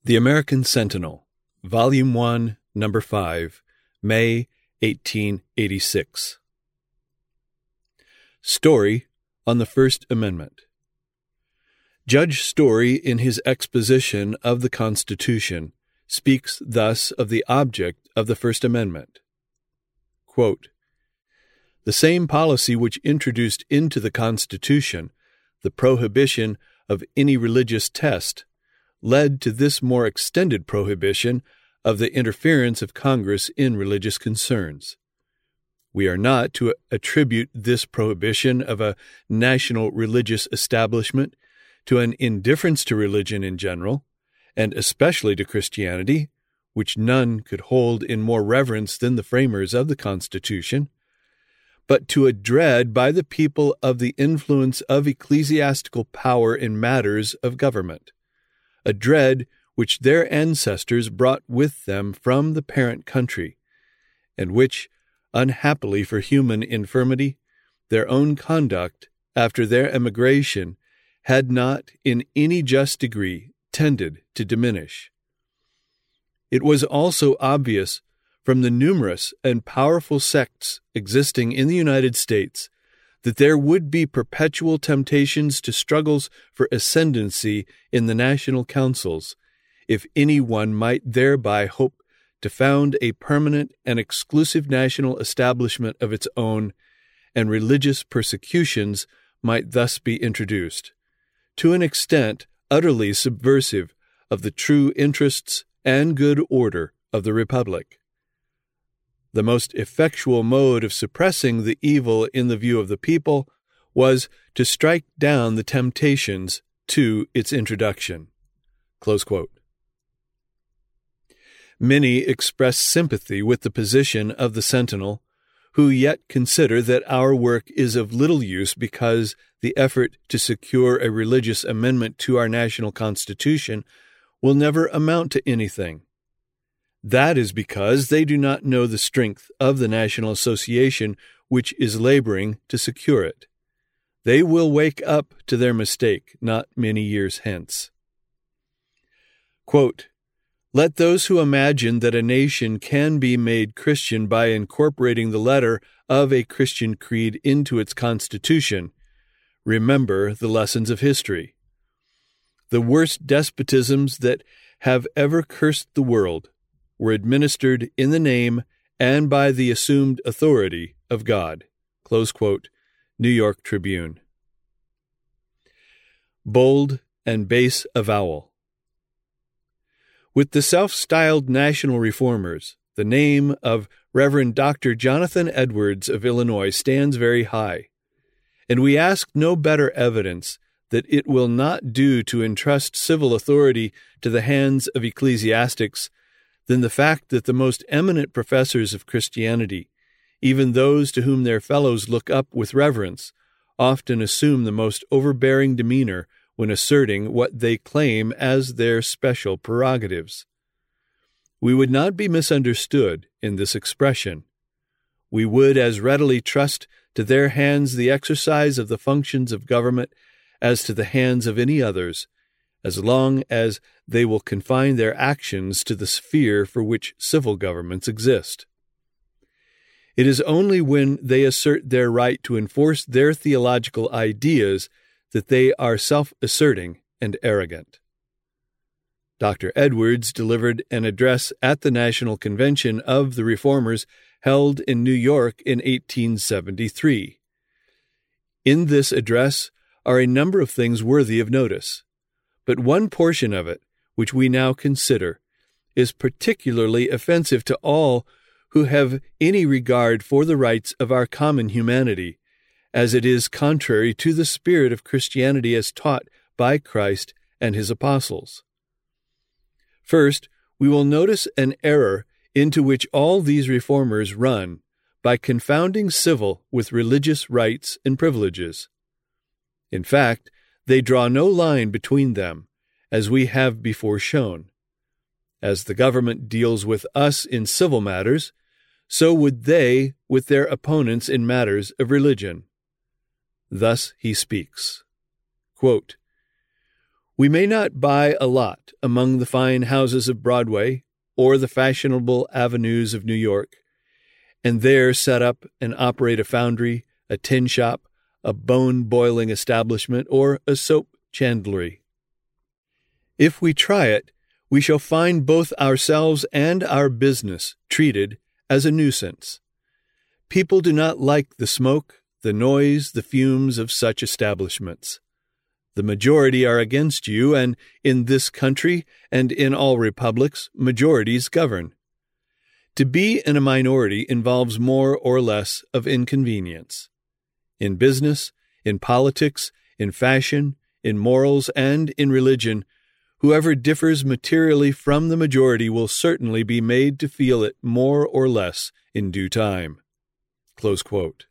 The American Sentinel, Volume 1, Number 5, May 1886. Story on the First Amendment. Judge Story, in his exposition of the Constitution, speaks thus of the object of the First Amendment. Quote, "The same policy which introduced into the Constitution the prohibition of any religious test led to this more extended prohibition of the interference of Congress in religious concerns. We are not to attribute this prohibition of a national religious establishment to an indifference to religion in general, and especially to Christianity, which none could hold in more reverence than the framers of the Constitution, but to a dread by the people of the influence of ecclesiastical power in matters of government, a dread which their ancestors brought with them from the parent country, and which, unhappily for human infirmity, their own conduct, after their emigration, had not in any just degree tended to diminish. It was also obvious from the numerous and powerful sects existing in the United States that there would be perpetual temptations to struggles for ascendancy in the national councils, if any one might thereby hope to found a permanent and exclusive national establishment of its own, and religious persecutions might thus be introduced, to an extent utterly subversive of the true interests and good order of the Republic. The most effectual mode of suppressing the evil in the view of the people was to strike down the temptations to its introduction." Close quote. Many express sympathy with the position of the Sentinel, who yet consider that our work is of little use because the effort to secure a religious amendment to our national Constitution will never amount to anything. That is because they do not know the strength of the National Association which is laboring to secure it. They will wake up to their mistake not many years hence. Quote, "Let those who imagine that a nation can be made Christian by incorporating the letter of a Christian creed into its constitution remember the lessons of history. The worst despotisms that have ever cursed the world were administered in the name and by the assumed authority of God." Close quote. New York Tribune. Bold and base avowal. With the self-styled national reformers, the name of Reverend Dr. Jonathan Edwards of Illinois stands very high, and we ask no better evidence that it will not do to entrust civil authority to the hands of ecclesiastics than the fact that the most eminent professors of Christianity, even those to whom their fellows look up with reverence, often assume the most overbearing demeanor when asserting what they claim as their special prerogatives. We would not be misunderstood in this expression. We would as readily trust to their hands the exercise of the functions of government as to the hands of any others, as long as they will confine their actions to the sphere for which civil governments exist. It is only when they assert their right to enforce their theological ideas that they are self-asserting and arrogant. Dr. Edwards delivered an address at the National Convention of the Reformers held in New York in 1873. In this address are a number of things worthy of notice, but one portion of it, which we now consider, is particularly offensive to all who have any regard for the rights of our common humanity, as it is contrary to the spirit of Christianity as taught by Christ and his apostles. First, we will notice an error into which all these reformers run by confounding civil with religious rights and privileges. In fact, they draw no line between them, as we have before shown. As the government deals with us in civil matters, so would they with their opponents in matters of religion. Thus he speaks. Quote, We may not buy a lot among the fine houses of Broadway or the fashionable avenues of New York, and there set up and operate a foundry, a tin shop, a bone-boiling establishment, or a soap chandlery. If we try it, we shall find both ourselves and our business treated as a nuisance. People do not like the smoke, the noise, the fumes of such establishments. The majority are against you, and in this country and in all republics, majorities govern. To be in a minority involves more or less of inconvenience. In business, in politics, in fashion, in morals, and in religion, whoever differs materially from the majority will certainly be made to feel it more or less in due time. Close quote.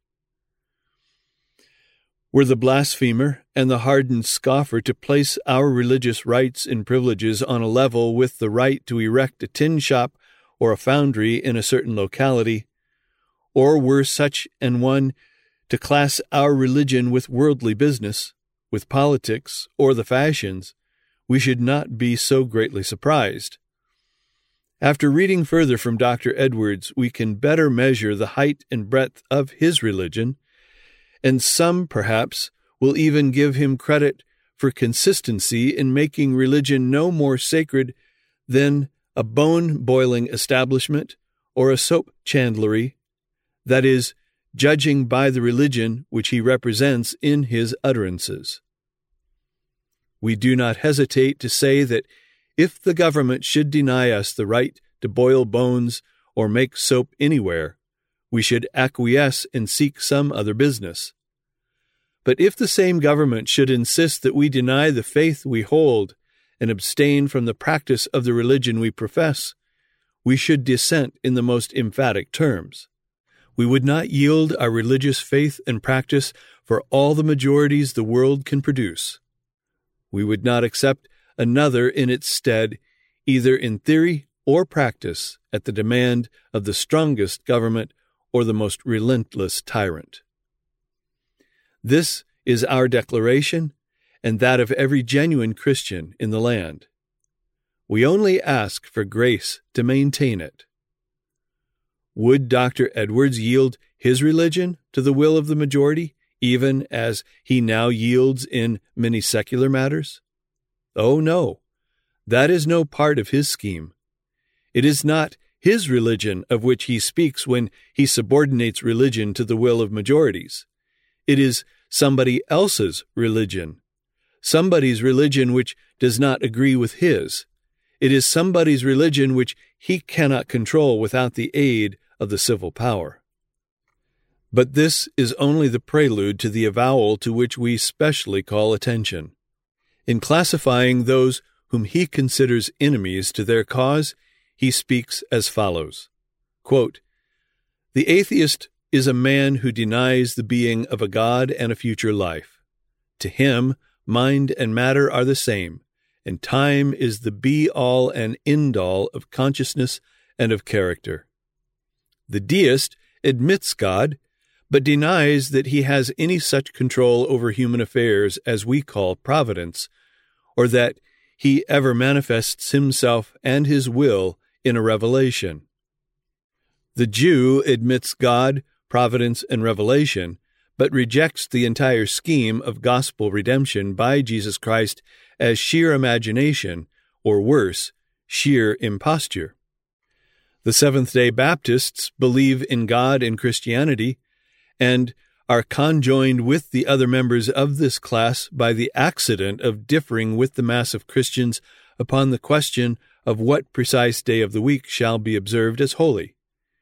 Were the blasphemer and the hardened scoffer to place our religious rights and privileges on a level with the right to erect a tin shop or a foundry in a certain locality, or were such an one to class our religion with worldly business, with politics, or the fashions, we should not be so greatly surprised. After reading further from Dr. Edwards, we can better measure the height and breadth of his religion, and some, perhaps, will even give him credit for consistency in making religion no more sacred than a bone-boiling establishment or a soap chandlery, that is, judging by the religion which he represents in his utterances. We do not hesitate to say that if the government should deny us the right to boil bones or make soap anywhere, we should acquiesce and seek some other business. But if the same government should insist that we deny the faith we hold and abstain from the practice of the religion we profess, we should dissent in the most emphatic terms. We would not yield our religious faith and practice for all the majorities the world can produce. We would not accept another in its stead, either in theory or practice, at the demand of the strongest government or the most relentless tyrant. This is our declaration, and that of every genuine Christian in the land. We only ask for grace to maintain it. Would Dr. Edwards yield his religion to the will of the majority, even as he now yields in many secular matters? Oh, no. That is no part of his scheme. It is not his religion of which he speaks when he subordinates religion to the will of majorities. It is somebody else's religion, somebody's religion which does not agree with his. It is somebody's religion which he cannot control without the aid of the civil power. But this is only the prelude to the avowal to which we specially call attention. In classifying those whom he considers enemies to their cause, he speaks as follows, quote, "The atheist is a man who denies the being of a God and a future life. To him, mind and matter are the same, and time is the be-all and end-all of consciousness and of character. The deist admits God, but denies that he has any such control over human affairs as we call providence, or that he ever manifests himself and his will in a revelation. The Jew admits God, providence, and revelation, but rejects the entire scheme of gospel redemption by Jesus Christ as sheer imagination, or worse, sheer imposture. The Seventh-day Baptists believe in God and Christianity, and are conjoined with the other members of this class by the accident of differing with the mass of Christians upon the question of what precise day of the week shall be observed as holy.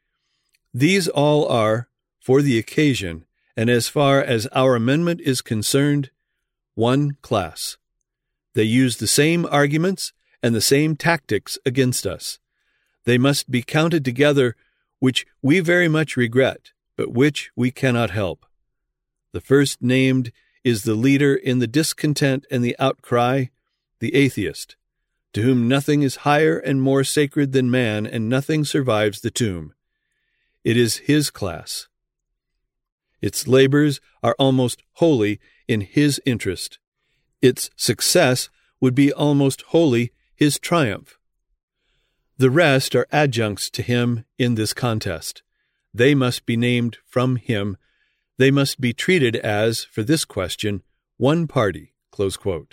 These all are, for the occasion, and as far as our amendment is concerned, one class. They use the same arguments and the same tactics against us. They must be counted together, which we very much regret, but which we cannot help. The first named is the leader in the discontent and the outcry, the atheist, to whom nothing is higher and more sacred than man, and nothing survives the tomb. It is his class. Its labors are almost wholly in his interest. Its success would be almost wholly his triumph. The rest are adjuncts to him in this contest. They must be named from him. They must be treated as, for this question, one party." Close quote.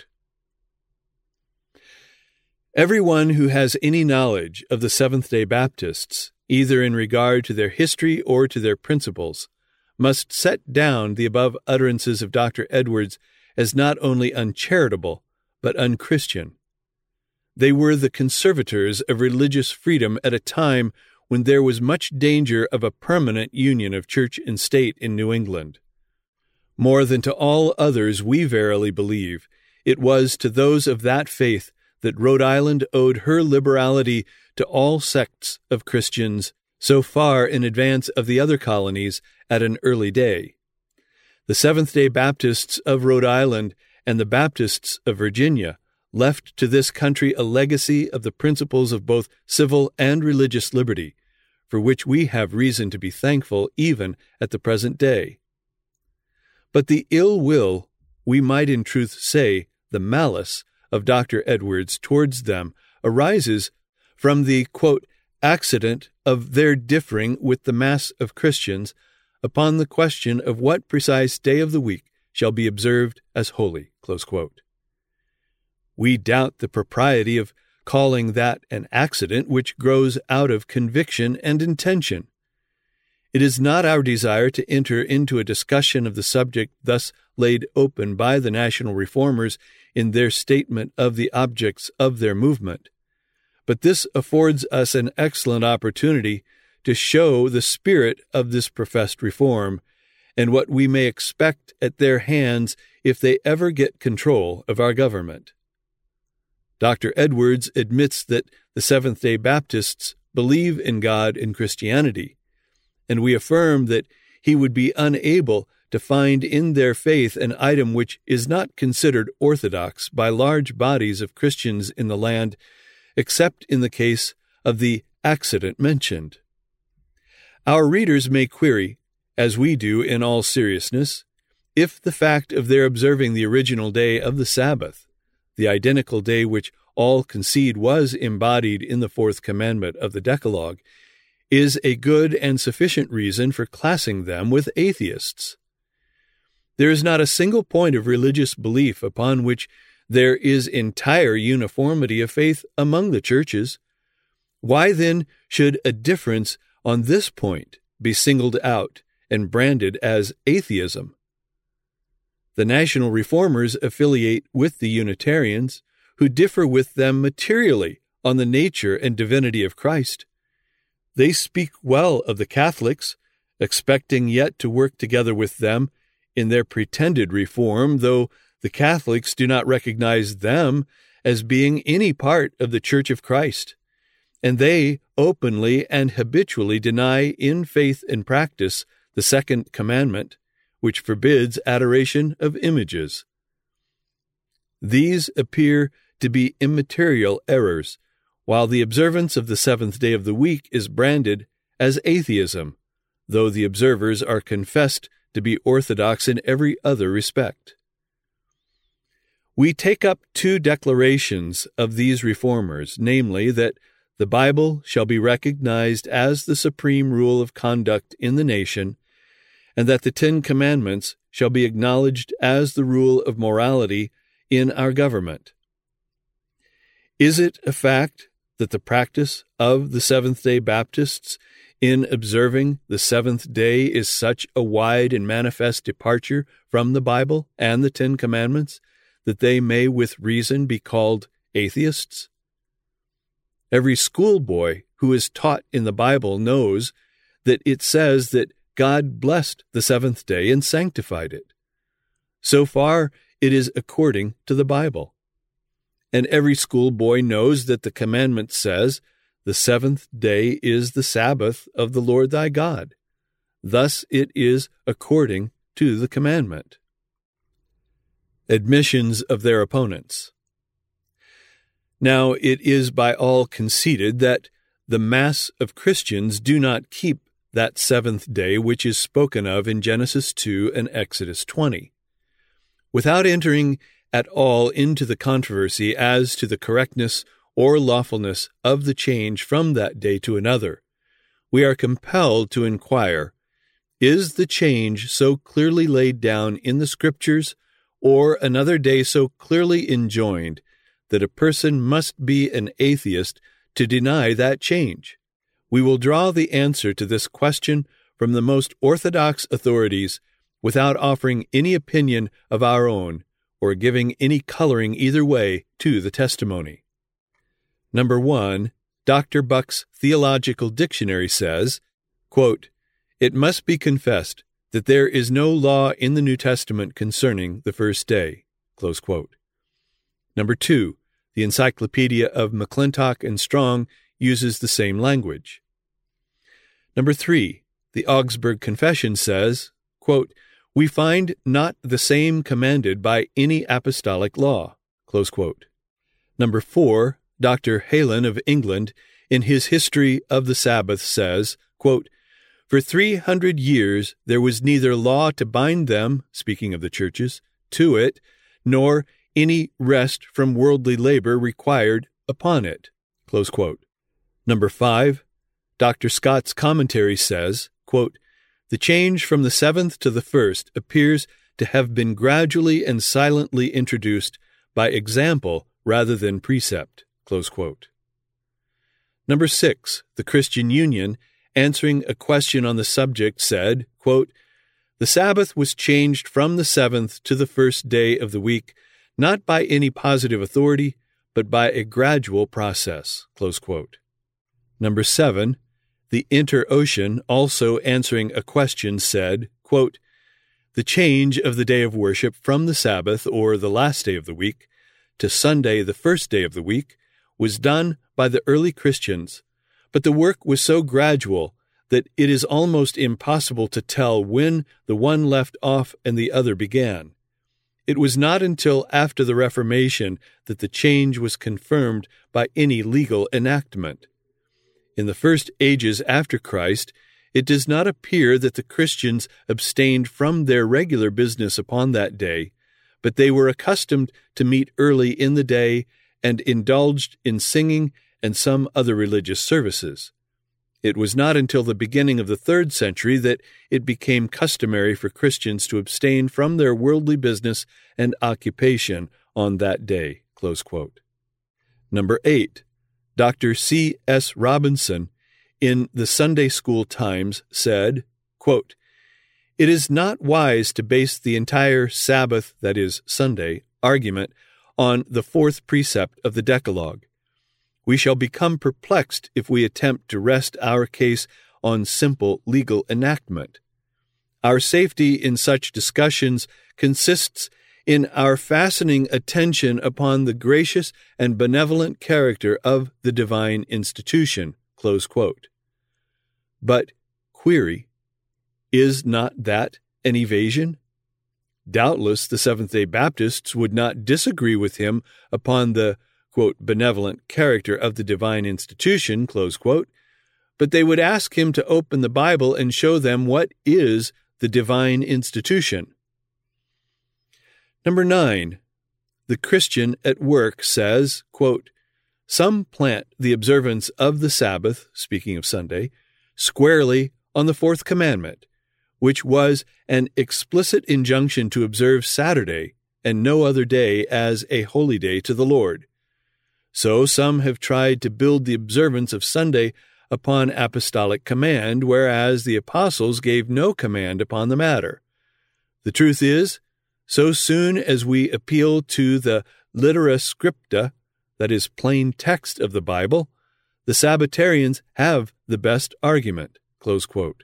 Everyone who has any knowledge of the Seventh-day Baptists, either in regard to their history or to their principles, must set down the above utterances of Dr. Edwards as not only uncharitable, but unchristian. They were the conservators of religious freedom at a time when there was much danger of a permanent union of church and state in New England. More than to all others, we verily believe, it was to those of that faith that Rhode Island owed her liberality to all sects of Christians so far in advance of the other colonies at an early day. The Seventh-day Baptists of Rhode Island and the Baptists of Virginia left to this country a legacy of the principles of both civil and religious liberty, for which we have reason to be thankful even at the present day. But the ill will, we might in truth say the malice, of Dr. Edwards towards them arises from the, quote, accident of their differing with the mass of Christians upon the question of what precise day of the week shall be observed as holy, close quote. We doubt the propriety of calling that an accident which grows out of conviction and intention. It is not our desire to enter into a discussion of the subject thus laid open by the National Reformers in their statement of the objects of their movement, but this affords us an excellent opportunity to show the spirit of this professed reform and what we may expect at their hands if they ever get control of our government. Dr. Edwards admits that the Seventh-day Baptists believe in God and Christianity, and we affirm that he would be unable to find in their faith an item which is not considered orthodox by large bodies of Christians in the land, except in the case of the accident mentioned. Our readers may query, as we do in all seriousness, if the fact of their observing the original day of the Sabbath, the identical day which all concede was embodied in the fourth commandment of the Decalogue, is a good and sufficient reason for classing them with atheists. There is not a single point of religious belief upon which there is entire uniformity of faith among the churches. Why then should a difference on this point be singled out and branded as atheism? The National Reformers affiliate with the Unitarians, who differ with them materially on the nature and divinity of Christ. They speak well of the Catholics, expecting yet to work together with them in their pretended reform, though the Catholics do not recognize them as being any part of the Church of Christ, and they openly and habitually deny in faith and practice the second commandment, which forbids adoration of images. These appear to be immaterial errors, while the observance of the seventh day of the week is branded as atheism, though the observers are confessed to be orthodox in every other respect. We take up two declarations of these reformers, namely that the Bible shall be recognized as the supreme rule of conduct in the nation, and that the Ten Commandments shall be acknowledged as the rule of morality in our government. Is it a fact that the practice of the Seventh-day Baptists in observing the seventh day is such a wide and manifest departure from the Bible and the Ten Commandments that they may with reason be called atheists? Every schoolboy who is taught in the Bible knows that it says that God blessed the seventh day and sanctified it. So far, it is according to the Bible. And every schoolboy knows that the commandment says, "The seventh day is the Sabbath of the Lord thy God." Thus it is according to the commandment. Admissions of their opponents. Now it is by all conceded that the mass of Christians do not keep that seventh day which is spoken of in Genesis 2 and Exodus 20. Without entering at all into the controversy as to the correctness or lawfulness of the change from that day to another. We are compelled to inquire, is the change so clearly laid down in the Scriptures, or another day so clearly enjoined, that a person must be an atheist to deny that change? We will draw the answer to this question from the most orthodox authorities without offering any opinion of our own or giving any coloring either way to the testimony. Number 1, Dr. Buck's Theological Dictionary says, quote, "It must be confessed that there is no law in the New Testament concerning the first day." Close quote. Number 2, the Encyclopedia of McClintock and Strong uses the same language. Number 3, the Augsburg Confession says, quote, "We find not the same commanded by any apostolic law." Close quote. Number 4, Dr. Heylin of England, in his History of the Sabbath, says, quote, "For 300 years there was neither law to bind them," speaking of the churches, "to it, nor any rest from worldly labor required upon it." Close quote. Number 5, Dr. Scott's commentary says, quote, "The change from the seventh to the first appears to have been gradually and silently introduced by example rather than precept." Close quote. Number 6, the Christian Union, answering a question on the subject, said, quote, "The Sabbath was changed from the seventh to the first day of the week, not by any positive authority, but by a gradual process." Close quote. Number 7, the Inter-Ocean, also answering a question, said, quote, "The change of the day of worship from the Sabbath, or the last day of the week, to Sunday, the first day of the week, was done by the early Christians, but the work was so gradual that it is almost impossible to tell when the one left off and the other began. It was not until after the Reformation that the change was confirmed by any legal enactment. In the first ages after Christ, it does not appear that the Christians abstained from their regular business upon that day, but they were accustomed to meet early in the day and indulged in singing and some other religious services. It was not until the beginning of the 3rd century that it became customary for Christians to abstain from their worldly business and occupation on that day." Close quote. Number 8, Dr. C.S. Robinson, in the Sunday School Times, said, quote, "It is not wise to base the entire Sabbath, that is, Sunday, argument on the 4th precept of the Decalogue. We shall become perplexed if we attempt to rest our case on simple legal enactment. Our safety in such discussions consists in our fastening attention upon the gracious and benevolent character of the divine institution." Close quote. But, query, is not that an evasion? Doubtless the Seventh-day Baptists would not disagree with him upon the, quote, "benevolent character of the divine institution," close quote, but they would ask him to open the Bible and show them what is the divine institution. Number 9, the Christian at Work says, quote, "Some plant the observance of the Sabbath," speaking of Sunday, "squarely on the 4th commandment, which was an explicit injunction to observe Saturday and no other day as a holy day to the Lord. So some have tried to build the observance of Sunday upon apostolic command, whereas the apostles gave no command upon the matter. The truth is, so soon as we appeal to the litera scripta, that is, plain text of the Bible, the Sabbatarians have the best argument." Close quote.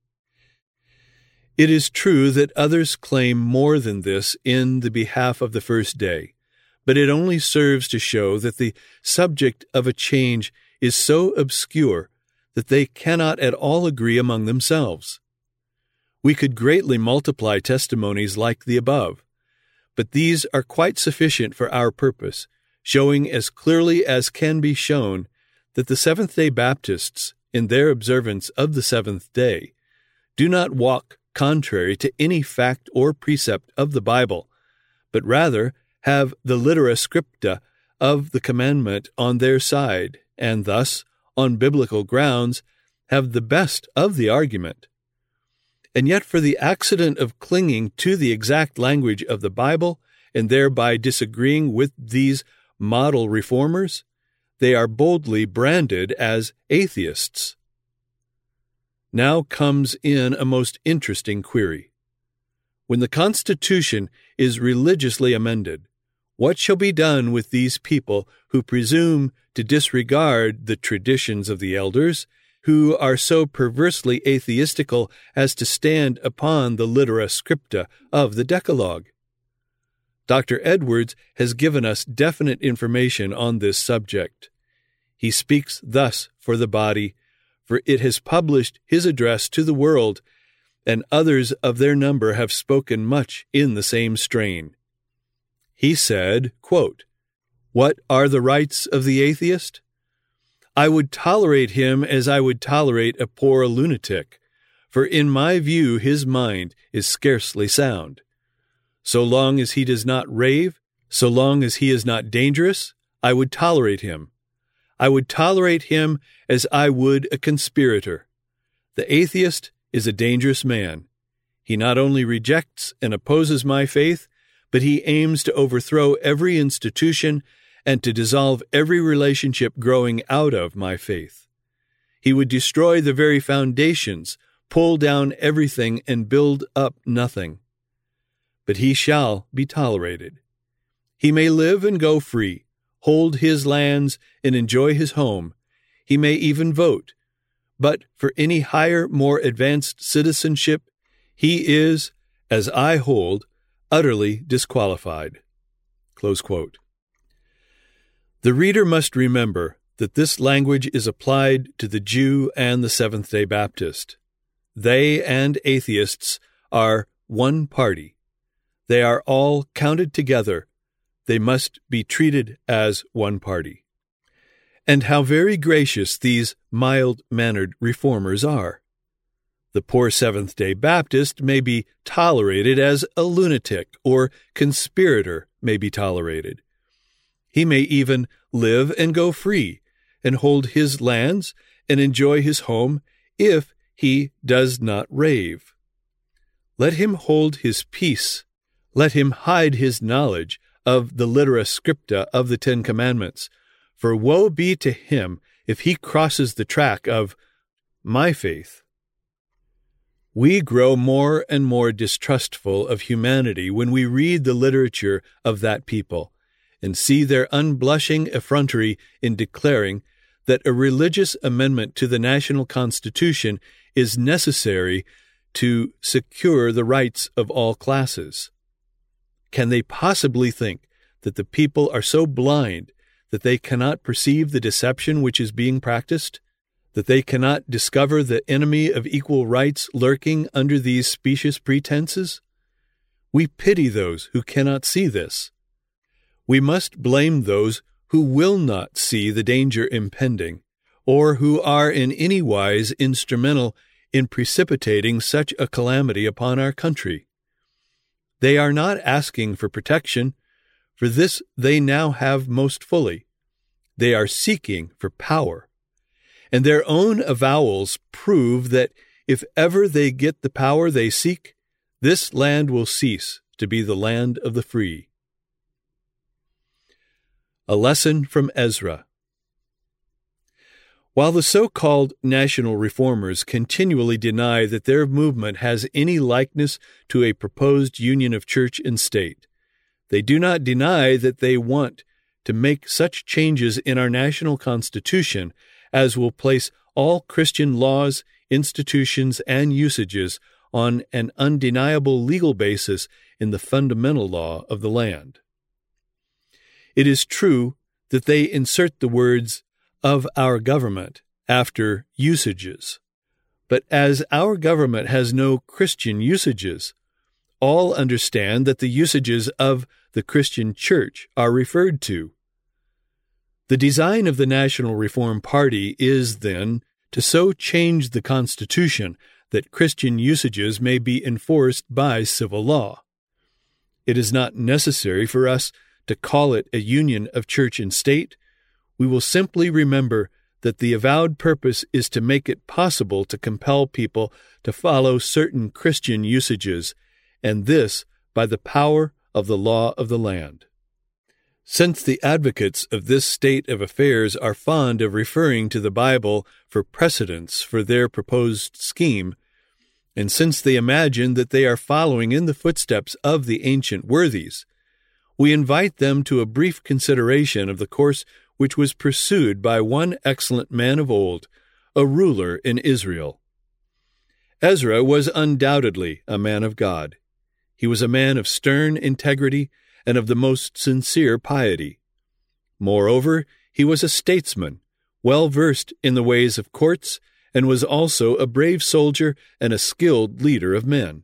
It is true that others claim more than this in the behalf of the first day, but it only serves to show that the subject of a change is so obscure that they cannot at all agree among themselves. We could greatly multiply testimonies like the above, but these are quite sufficient for our purpose, showing as clearly as can be shown that the Seventh-day Baptists, in their observance of the seventh day, do not walk contrary to any fact or precept of the Bible, but rather have the litera scripta of the commandment on their side, and thus, on biblical grounds, have the best of the argument. And yet for the accident of clinging to the exact language of the Bible, and thereby disagreeing with these model reformers, they are boldly branded as atheists. Now comes in a most interesting query. When the Constitution is religiously amended, what shall be done with these people who presume to disregard the traditions of the elders, who are so perversely atheistical as to stand upon the litera scripta of the Decalogue? Dr. Edwards has given us definite information on this subject. He speaks thus for the body, for it has published his address to the world, and others of their number have spoken much in the same strain. He said, quote, "What are the rights of the atheist? I would tolerate him as I would tolerate a poor lunatic, for in my view his mind is scarcely sound. So long as he does not rave, so long as he is not dangerous, I would tolerate him. I would tolerate him as I would a conspirator. The atheist is a dangerous man. He not only rejects and opposes my faith, but he aims to overthrow every institution and to dissolve every relationship growing out of my faith. He would destroy the very foundations, pull down everything, and build up nothing. But he shall be tolerated. He may live and go free, hold his lands, and enjoy his home. He may even vote. But for any higher, more advanced citizenship, he is, as I hold, utterly disqualified." Close quote. The reader must remember that this language is applied to the Jew and the Seventh-day Baptist. They and atheists are one party. They are all counted together. They must be treated as one party. And how very gracious these mild-mannered reformers are. The poor Seventh-day Baptist may be tolerated as a lunatic, or conspirator may be tolerated. He may even live and go free, and hold his lands and enjoy his home if he does not rave. Let him hold his peace. Let him hide his knowledge of the litera scripta of the Ten Commandments, for woe be to him if he crosses the track of my faith. We grow more and more distrustful of humanity when we read the literature of that people and see their unblushing effrontery in declaring that a religious amendment to the national constitution is necessary to secure the rights of all classes. Can they possibly think that the people are so blind that they cannot perceive the deception which is being practiced? That they cannot discover the enemy of equal rights lurking under these specious pretenses? We pity those who cannot see this. We must blame those who will not see the danger impending, or who are in any wise instrumental in precipitating such a calamity upon our country. They are not asking for protection, for this they now have most fully. They are seeking for power. And their own avowals prove that if ever they get the power they seek, this land will cease to be the land of the free. A lesson from Ezra. While the so-called national reformers continually deny that their movement has any likeness to a proposed union of church and state, they do not deny that they want to make such changes in our national constitution as will place all Christian laws, institutions, and usages on an undeniable legal basis in the fundamental law of the land. It is true that they insert the words "of our government" after usages. But as our government has no Christian usages, all understand that the usages of the Christian Church are referred to. The design of the National Reform Party is, then, to so change the Constitution that Christian usages may be enforced by civil law. It is not necessary for us to call it a union of church and state, we will simply remember that the avowed purpose is to make it possible to compel people to follow certain Christian usages, and this by the power of the law of the land. Since the advocates of this state of affairs are fond of referring to the Bible for precedents for their proposed scheme, and since they imagine that they are following in the footsteps of the ancient worthies, we invite them to a brief consideration of the course which was pursued by one excellent man of old, a ruler in Israel. Ezra was undoubtedly a man of God. He was a man of stern integrity and of the most sincere piety. Moreover, he was a statesman, well versed in the ways of courts, and was also a brave soldier and a skilled leader of men.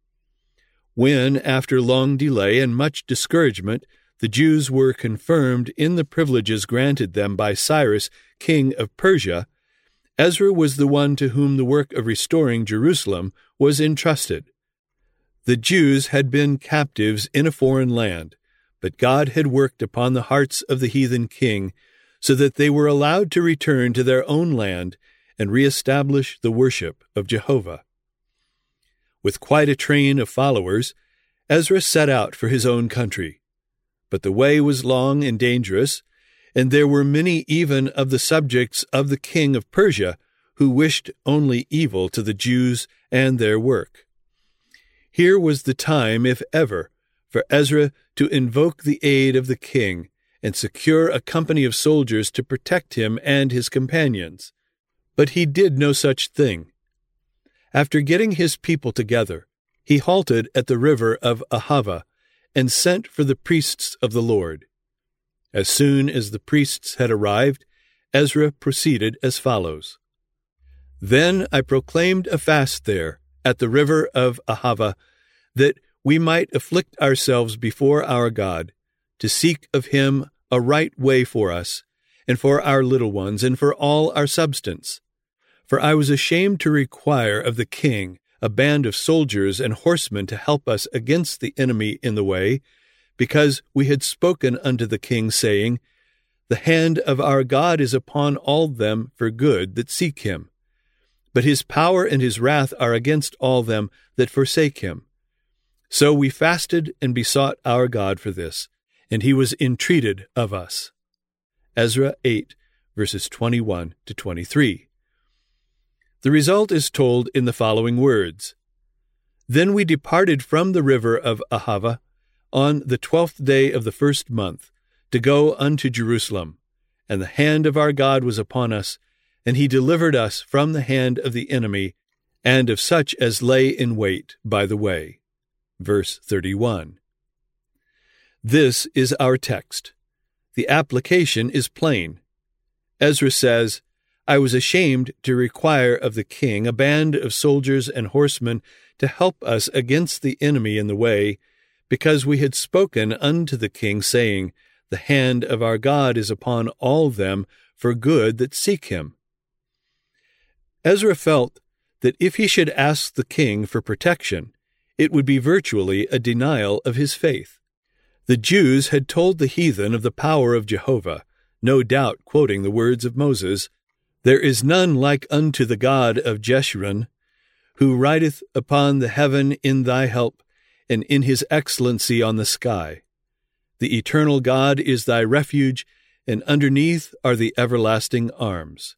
When, after long delay and much discouragement, the Jews were confirmed in the privileges granted them by Cyrus, king of Persia, Ezra was the one to whom the work of restoring Jerusalem was entrusted. The Jews had been captives in a foreign land, but God had worked upon the hearts of the heathen king so that they were allowed to return to their own land and reestablish the worship of Jehovah. With quite a train of followers, Ezra set out for his own country. But the way was long and dangerous, and there were many even of the subjects of the king of Persia who wished only evil to the Jews and their work. Here was the time, if ever, for Ezra to invoke the aid of the king and secure a company of soldiers to protect him and his companions. But he did no such thing. After getting his people together, he halted at the river of Ahava and sent for the priests of the Lord. As soon as the priests had arrived, Ezra proceeded as follows. Then I proclaimed a fast there, at the river of Ahava, that we might afflict ourselves before our God, to seek of him a right way for us, and for our little ones, and for all our substance. For I was ashamed to require of the king a band of soldiers and horsemen to help us against the enemy in the way, because we had spoken unto the king, saying, The hand of our God is upon all them for good that seek him. But his power and his wrath are against all them that forsake him. So we fasted and besought our God for this, and he was entreated of us. Ezra 8, verses 21 to 23. The result is told in the following words. Then we departed from the river of Ahava on the 12th day of the first month, to go unto Jerusalem, and the hand of our God was upon us, and he delivered us from the hand of the enemy, and of such as lay in wait by the way. Verse 31. This is our text. The application is plain. Ezra says, I was ashamed to require of the king a band of soldiers and horsemen to help us against the enemy in the way, because we had spoken unto the king, saying, The hand of our God is upon all them for good that seek him. Ezra felt that if he should ask the king for protection, it would be virtually a denial of his faith. The Jews had told the heathen of the power of Jehovah, no doubt quoting the words of Moses, There is none like unto the God of Jeshurun, who rideth upon the heaven in thy help, and in his excellency on the sky. The eternal God is thy refuge, and underneath are the everlasting arms.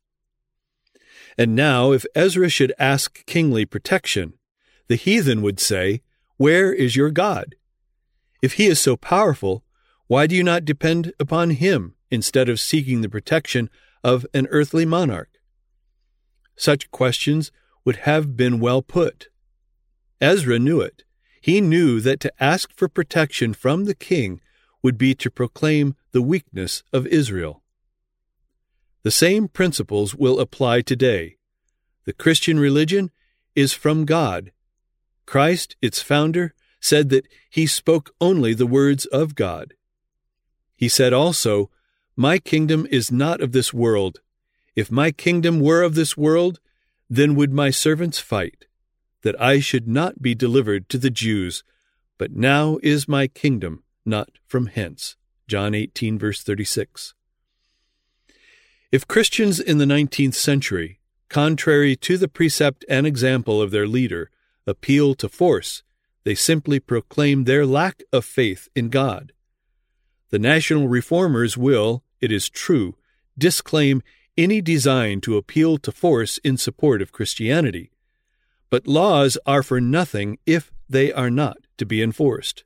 And now, if Ezra should ask kingly protection, the heathen would say, Where is your God? If he is so powerful, why do you not depend upon him instead of seeking the protection of an earthly monarch? Such questions would have been well put. Ezra knew it. He knew that to ask for protection from the king would be to proclaim the weakness of Israel. The same principles will apply today. The Christian religion is from God. Christ, its founder, said that he spoke only the words of God. He said also, My kingdom is not of this world. If my kingdom were of this world, then would my servants fight, that I should not be delivered to the Jews, but now is my kingdom not from hence. John 18, verse 36. If Christians in the 19th century, contrary to the precept and example of their leader, appeal to force, they simply proclaim their lack of faith in God. The national reformers will, it is true, disclaim any design to appeal to force in support of Christianity, but laws are for nothing if they are not to be enforced.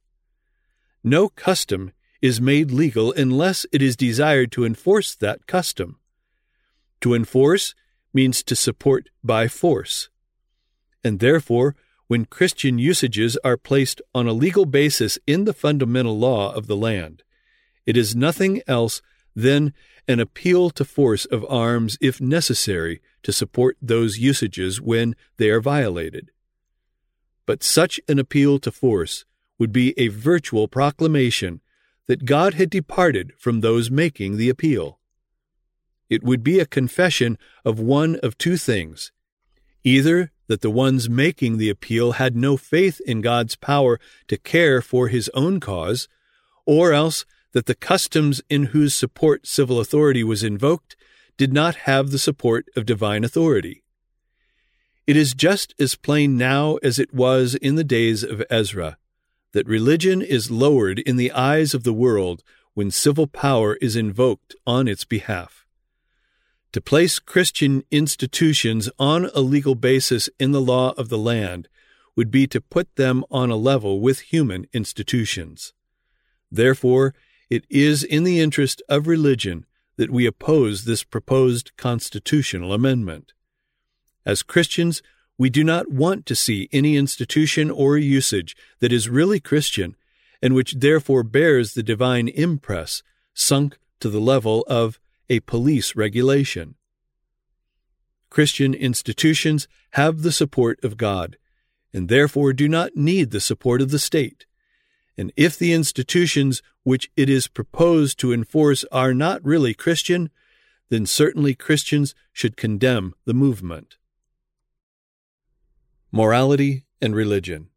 No custom is made legal unless it is desired to enforce that custom. To enforce means to support by force. And therefore, when Christian usages are placed on a legal basis in the fundamental law of the land, it is nothing else than an appeal to force of arms if necessary to support those usages when they are violated. But such an appeal to force would be a virtual proclamation that God had departed from those making the appeal. It would be a confession of one of two things: either that the ones making the appeal had no faith in God's power to care for his own cause, or else that the customs in whose support civil authority was invoked did not have the support of divine authority. It is just as plain now as it was in the days of Ezra that religion is lowered in the eyes of the world when civil power is invoked on its behalf. To place Christian institutions on a legal basis in the law of the land would be to put them on a level with human institutions. Therefore, it is in the interest of religion that we oppose this proposed constitutional amendment. As Christians, we do not want to see any institution or usage that is really Christian and which therefore bears the divine impress sunk to the level of a police regulation. Christian institutions have the support of God, and therefore do not need the support of the state. And if the institutions which it is proposed to enforce are not really Christian, then certainly Christians should condemn the movement. Morality and religion.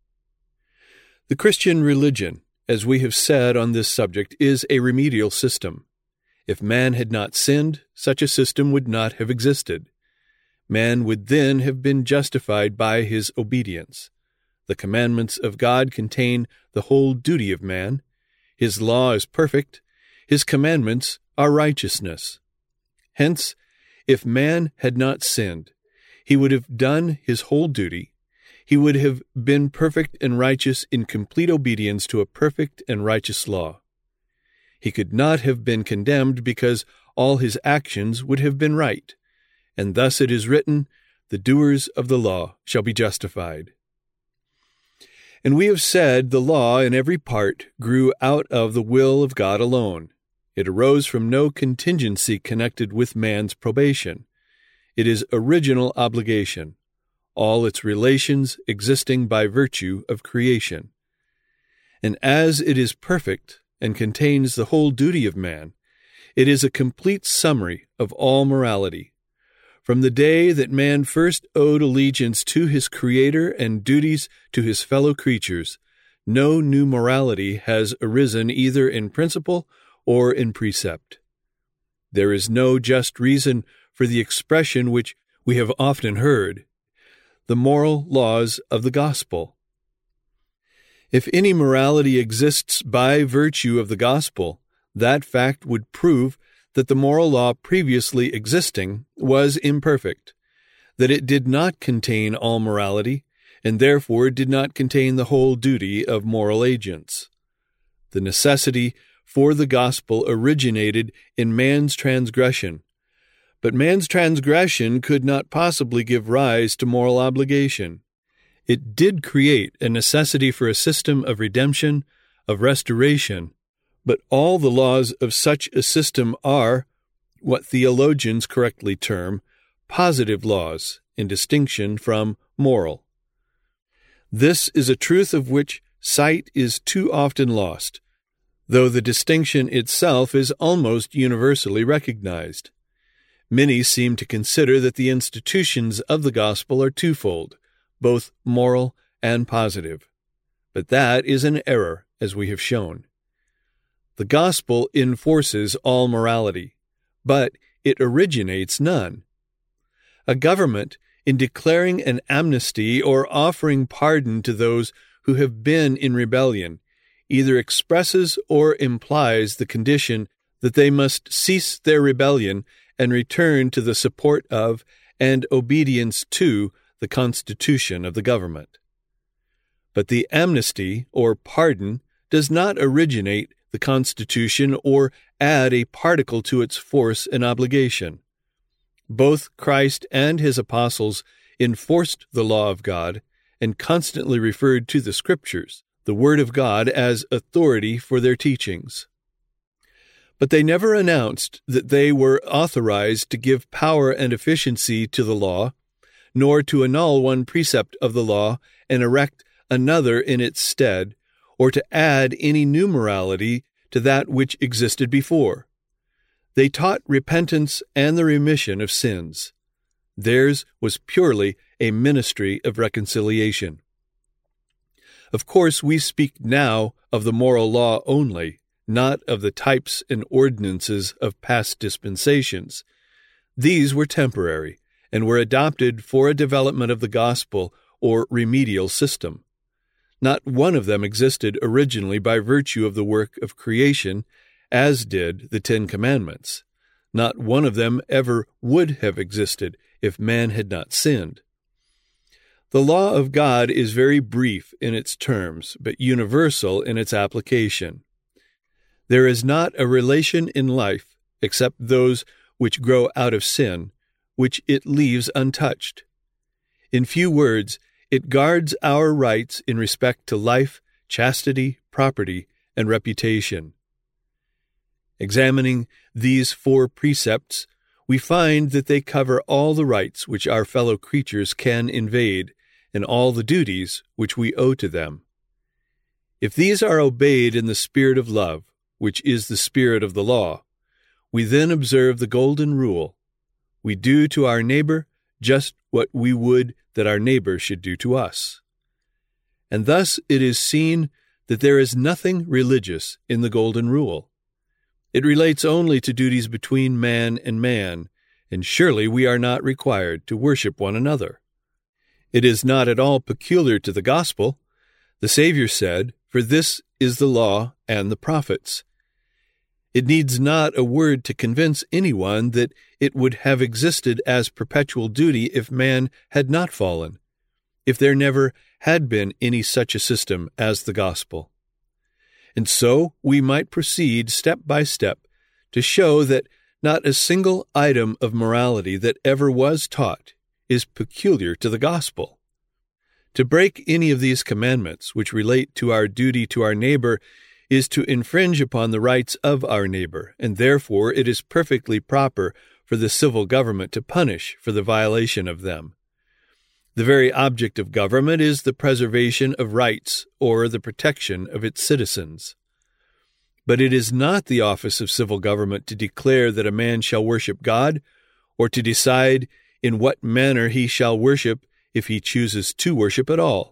The Christian religion, as we have said on this subject, is a remedial system. If man had not sinned, such a system would not have existed. Man would then have been justified by his obedience. The commandments of God contain the whole duty of man. His law is perfect. His commandments are righteousness. Hence, if man had not sinned, he would have done his whole duty. He would have been perfect and righteous in complete obedience to a perfect and righteous law. He could not have been condemned because all his actions would have been right. And thus it is written, "The doers of the law shall be justified." And we have said the law in every part grew out of the will of God alone. It arose from no contingency connected with man's probation. It is original obligation, all its relations existing by virtue of creation. And as it is perfect and contains the whole duty of man, it is a complete summary of all morality. From the day that man first owed allegiance to his Creator and duties to his fellow creatures, no new morality has arisen either in principle or in precept. There is no just reason for the expression which we have often heard, the moral laws of the gospel. If any morality exists by virtue of the gospel, that fact would prove that the moral law previously existing was imperfect, that it did not contain all morality, and therefore did not contain the whole duty of moral agents. The necessity for the gospel originated in man's transgression, but man's transgression could not possibly give rise to moral obligation. It did create a necessity for a system of redemption, of restoration, but all the laws of such a system are, what theologians correctly term, positive laws, in distinction from moral. This is a truth of which sight is too often lost, though the distinction itself is almost universally recognized. Many seem to consider that the institutions of the gospel are twofold, both moral and positive. But that is an error, as we have shown. The gospel enforces all morality, but it originates none. A government, in declaring an amnesty or offering pardon to those who have been in rebellion, either expresses or implies the condition that they must cease their rebellion and return to the support of and obedience to the Constitution of the government. But the amnesty or pardon does not originate the Constitution or add a particle to its force and obligation. Both Christ and his apostles enforced the law of God and constantly referred to the Scriptures, the Word of God, as authority for their teachings. But they never announced that they were authorized to give power and efficiency to the law, nor to annul one precept of the law and erect another in its stead, or to add any new morality to that which existed before. They taught repentance and the remission of sins. Theirs was purely a ministry of reconciliation. Of course, we speak now of the moral law only, not of the types and ordinances of past dispensations. These were temporary, and were adopted for a development of the gospel or remedial system. Not one of them existed originally by virtue of the work of creation, as did the 10 Commandments. Not one of them ever would have existed if man had not sinned. The law of God is very brief in its terms, but universal in its application. There is not a relation in life, except those which grow out of sin, which it leaves untouched. In few words, it guards our rights in respect to life, chastity, property, and reputation. Examining these 4 precepts, we find that they cover all the rights which our fellow creatures can invade, and all the duties which we owe to them. If these are obeyed in the spirit of love, which is the spirit of the law, we then observe the golden rule: we do to our neighbor just what we would that our neighbor should do to us. And thus it is seen that there is nothing religious in the golden rule. It relates only to duties between man, and surely we are not required to worship one another. It is not at all peculiar to the gospel. The Savior said, "For this is the law and the prophets." It needs not a word to convince anyone that it would have existed as perpetual duty if man had not fallen, if there never had been any such a system as the gospel. And so we might proceed step by step to show that not a single item of morality that ever was taught is peculiar to the gospel. To break any of these commandments which relate to our duty to our neighbor is to infringe upon the rights of our neighbor, and therefore it is perfectly proper for the civil government to punish for the violation of them. The very object of government is the preservation of rights or the protection of its citizens. But it is not the office of civil government to declare that a man shall worship God, or to decide in what manner he shall worship if he chooses to worship at all.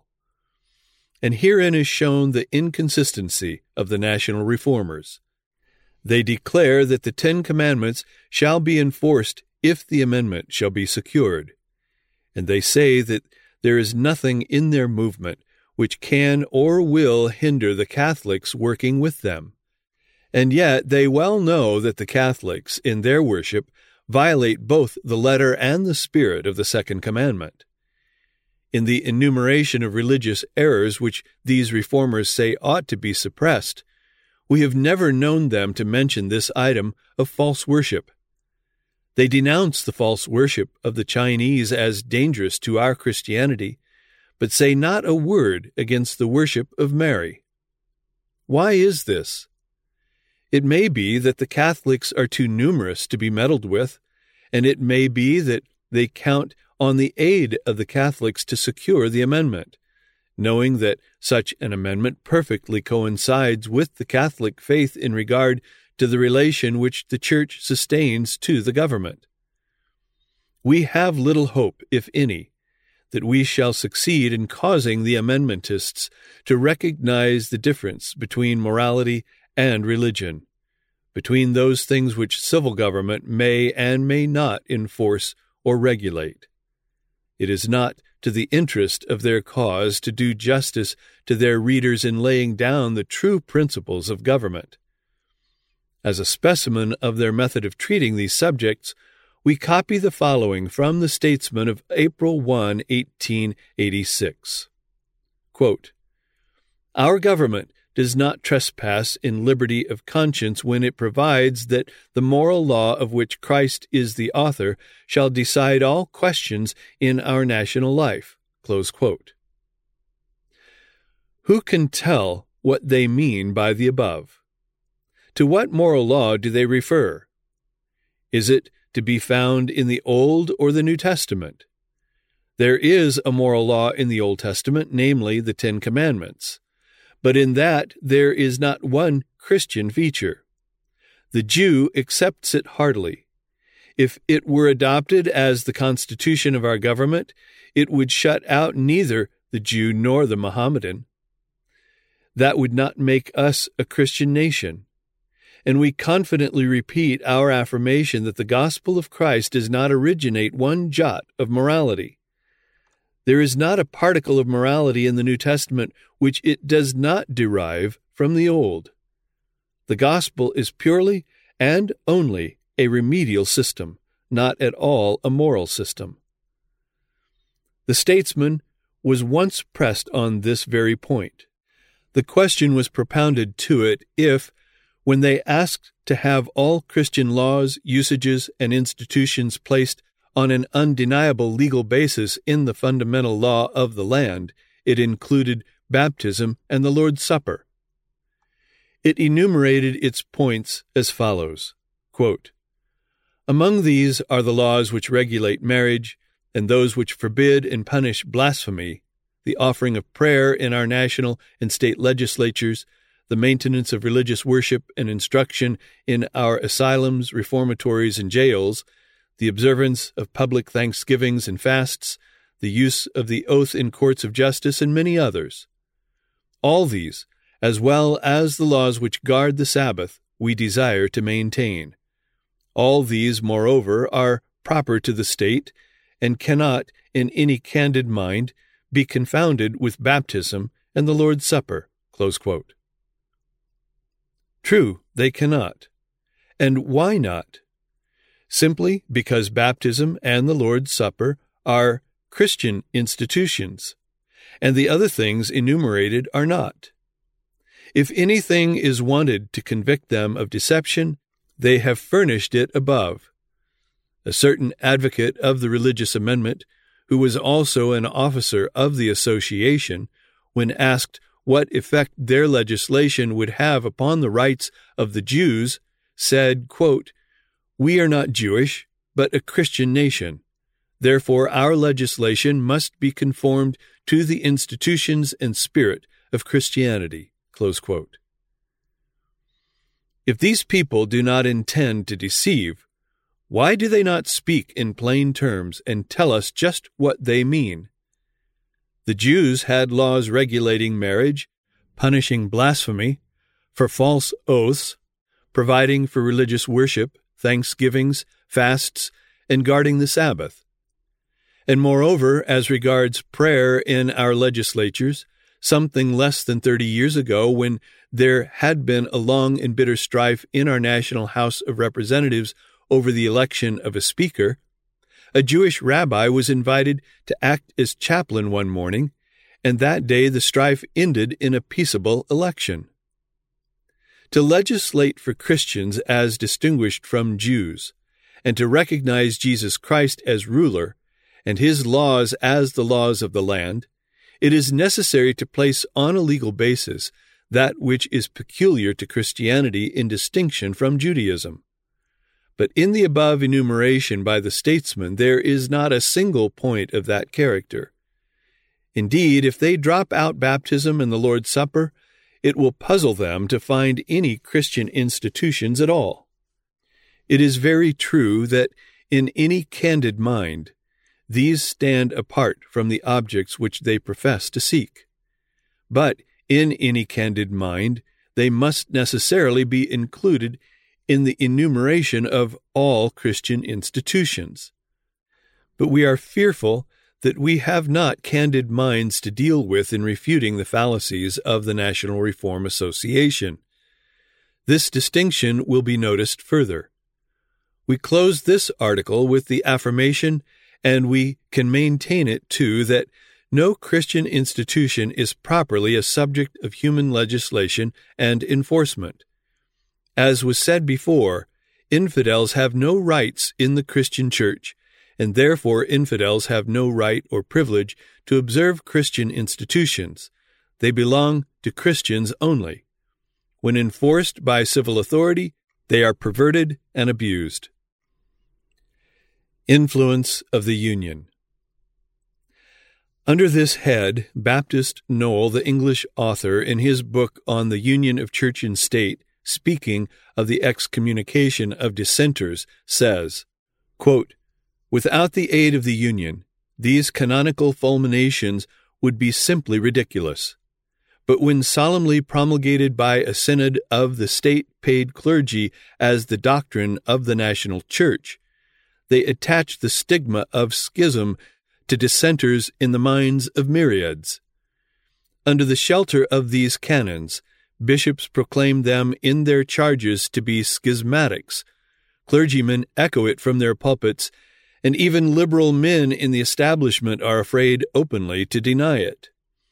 And herein is shown the inconsistency of the national reformers. They declare that the 10 Commandments shall be enforced if the amendment shall be secured. And they say that there is nothing in their movement which can or will hinder the Catholics working with them. And yet they well know that the Catholics, in their worship, violate both the letter and the spirit of the 2nd Commandment. In the enumeration of religious errors which these reformers say ought to be suppressed, we have never known them to mention this item of false worship. They denounce the false worship of the Chinese as dangerous to our Christianity, but say not a word against the worship of Mary. Why is this? It may be that the Catholics are too numerous to be meddled with, and it may be that they count on the aid of the Catholics to secure the amendment, knowing that such an amendment perfectly coincides with the Catholic faith in regard to the relation which the Church sustains to the government. We have little hope, if any, that we shall succeed in causing the amendmentists to recognize the difference between morality and religion, between those things which civil government may and may not enforce or regulate. It is not to the interest of their cause to do justice to their readers in laying down the true principles of government. As a specimen of their method of treating these subjects, we copy the following from the Statesman of April 1, 1886. Quote, "Our government does not trespass in liberty of conscience when it provides that the moral law of which Christ is the author shall decide all questions in our national life." Close quote. Who can tell what they mean by the above? To what moral law do they refer? Is it to be found in the Old or the New Testament? There is a moral law in the Old Testament, namely the Ten Commandments. But in that there is not one Christian feature. The Jew accepts it heartily. If it were adopted as the constitution of our government, it would shut out neither the Jew nor the Mohammedan. That would not make us a Christian nation. And we confidently repeat our affirmation that the gospel of Christ does not originate one jot of morality. There is not a particle of morality in the New Testament which it does not derive from the Old. The gospel is purely and only a remedial system, not at all a moral system. The Statesman was once pressed on this very point. The question was propounded to it if, when they asked to have all Christian laws, usages, and institutions placed on an undeniable legal basis in the fundamental law of the land, it included baptism and the Lord's Supper. It enumerated its points as follows. Quote, "Among these are the laws which regulate marriage, and those which forbid and punish blasphemy, the offering of prayer in our national and state legislatures, the maintenance of religious worship and instruction in our asylums, reformatories, and jails, the observance of public thanksgivings and fasts, the use of the oath in courts of justice, and many others. All these, as well as the laws which guard the Sabbath, we desire to maintain. All these, moreover, are proper to the state, and cannot, in any candid mind, be confounded with baptism and the Lord's Supper." Close quote. True, they cannot. And why not? Simply because baptism and the Lord's Supper are Christian institutions, and the other things enumerated are not. If anything is wanted to convict them of deception, they have furnished it above. A certain advocate of the religious amendment, who was also an officer of the association, when asked what effect their legislation would have upon the rights of the Jews, said, quote, "We are not Jewish, but a Christian nation. Therefore, our legislation must be conformed to the institutions and spirit of Christianity." Close quote. If these people do not intend to deceive, why do they not speak in plain terms and tell us just what they mean? The Jews had laws regulating marriage, punishing blasphemy, for false oaths, providing for religious worship, thanksgivings, fasts, and guarding the Sabbath. And moreover, as regards prayer in our legislatures, something less than 30 years ago, when there had been a long and bitter strife in our National House of Representatives over the election of a speaker, a Jewish rabbi was invited to act as chaplain one morning, and that day the strife ended in a peaceable election. To legislate for Christians as distinguished from Jews, and to recognize Jesus Christ as ruler, and his laws as the laws of the land, it is necessary to place on a legal basis that which is peculiar to Christianity in distinction from Judaism. But in the above enumeration by the Statesman, there is not a single point of that character. Indeed, if they drop out baptism and the Lord's Supper, it will puzzle them to find any Christian institutions at all. It is very true that in any candid mind, these stand apart from the objects which they profess to seek. But in any candid mind, they must necessarily be included in the enumeration of all Christian institutions. But we are fearful that we have not candid minds to deal with in refuting the fallacies of the National Reform Association. This distinction will be noticed further. We close this article with the affirmation, and we can maintain it too, that no Christian institution is properly a subject of human legislation and enforcement. As was said before, infidels have no rights in the Christian church, and therefore infidels have no right or privilege to observe Christian institutions. They belong to Christians only. When enforced by civil authority, they are perverted and abused. Influence of the Union. Under this head, Baptist Noel, the English author, in his book on the Union of Church and State, speaking of the excommunication of dissenters, says, quote, "Without the aid of the Union, these canonical fulminations would be simply ridiculous. But when solemnly promulgated by a synod of the state-paid clergy as the doctrine of the national church, they attach the stigma of schism to dissenters in the minds of myriads. Under the shelter of these canons, bishops proclaim them in their charges to be schismatics, clergymen echo it from their pulpits, and even liberal men in the establishment are afraid openly to deny it.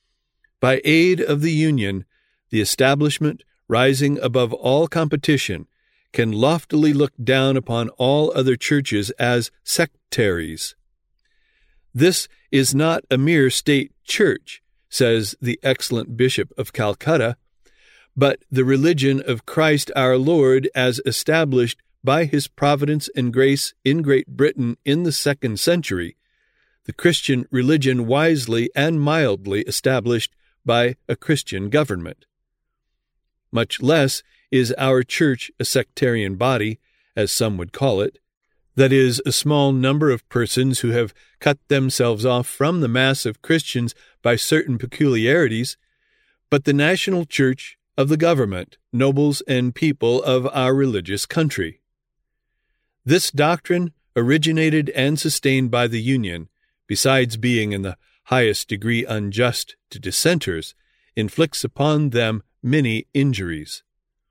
By aid of the Union, the establishment, rising above all competition, can loftily look down upon all other churches as sectaries. This is not a mere state church, says the excellent Bishop of Calcutta, but the religion of Christ our Lord as established by his providence and grace in Great Britain in the 2nd century, the Christian religion wisely and mildly established by a Christian government. Much less is our church a sectarian body, as some would call it, that is, a small number of persons who have cut themselves off from the mass of Christians by certain peculiarities, but the national church of the government, nobles, and people of our religious country. This doctrine, originated and sustained by the Union, besides being in the highest degree unjust to dissenters, inflicts upon them many injuries.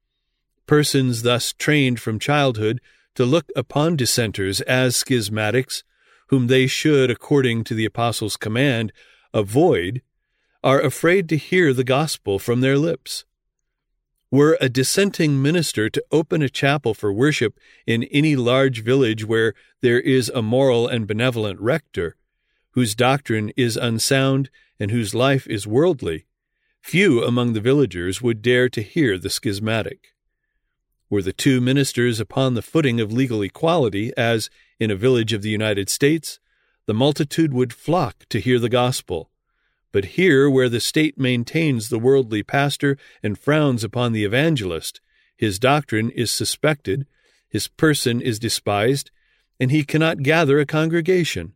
Persons thus trained from childhood to look upon dissenters as schismatics, whom they should, according to the Apostles' command, avoid, are afraid to hear the gospel from their lips. Were a dissenting minister to open a chapel for worship in any large village where there is a moral and benevolent rector, whose doctrine is unsound and whose life is worldly, few among the villagers would dare to hear the schismatic. Were the two ministers upon the footing of legal equality, as in a village of the United States, the multitude would flock to hear the gospel. But here, where the state maintains the worldly pastor and frowns upon the evangelist, his doctrine is suspected, his person is despised, and he cannot gather a congregation.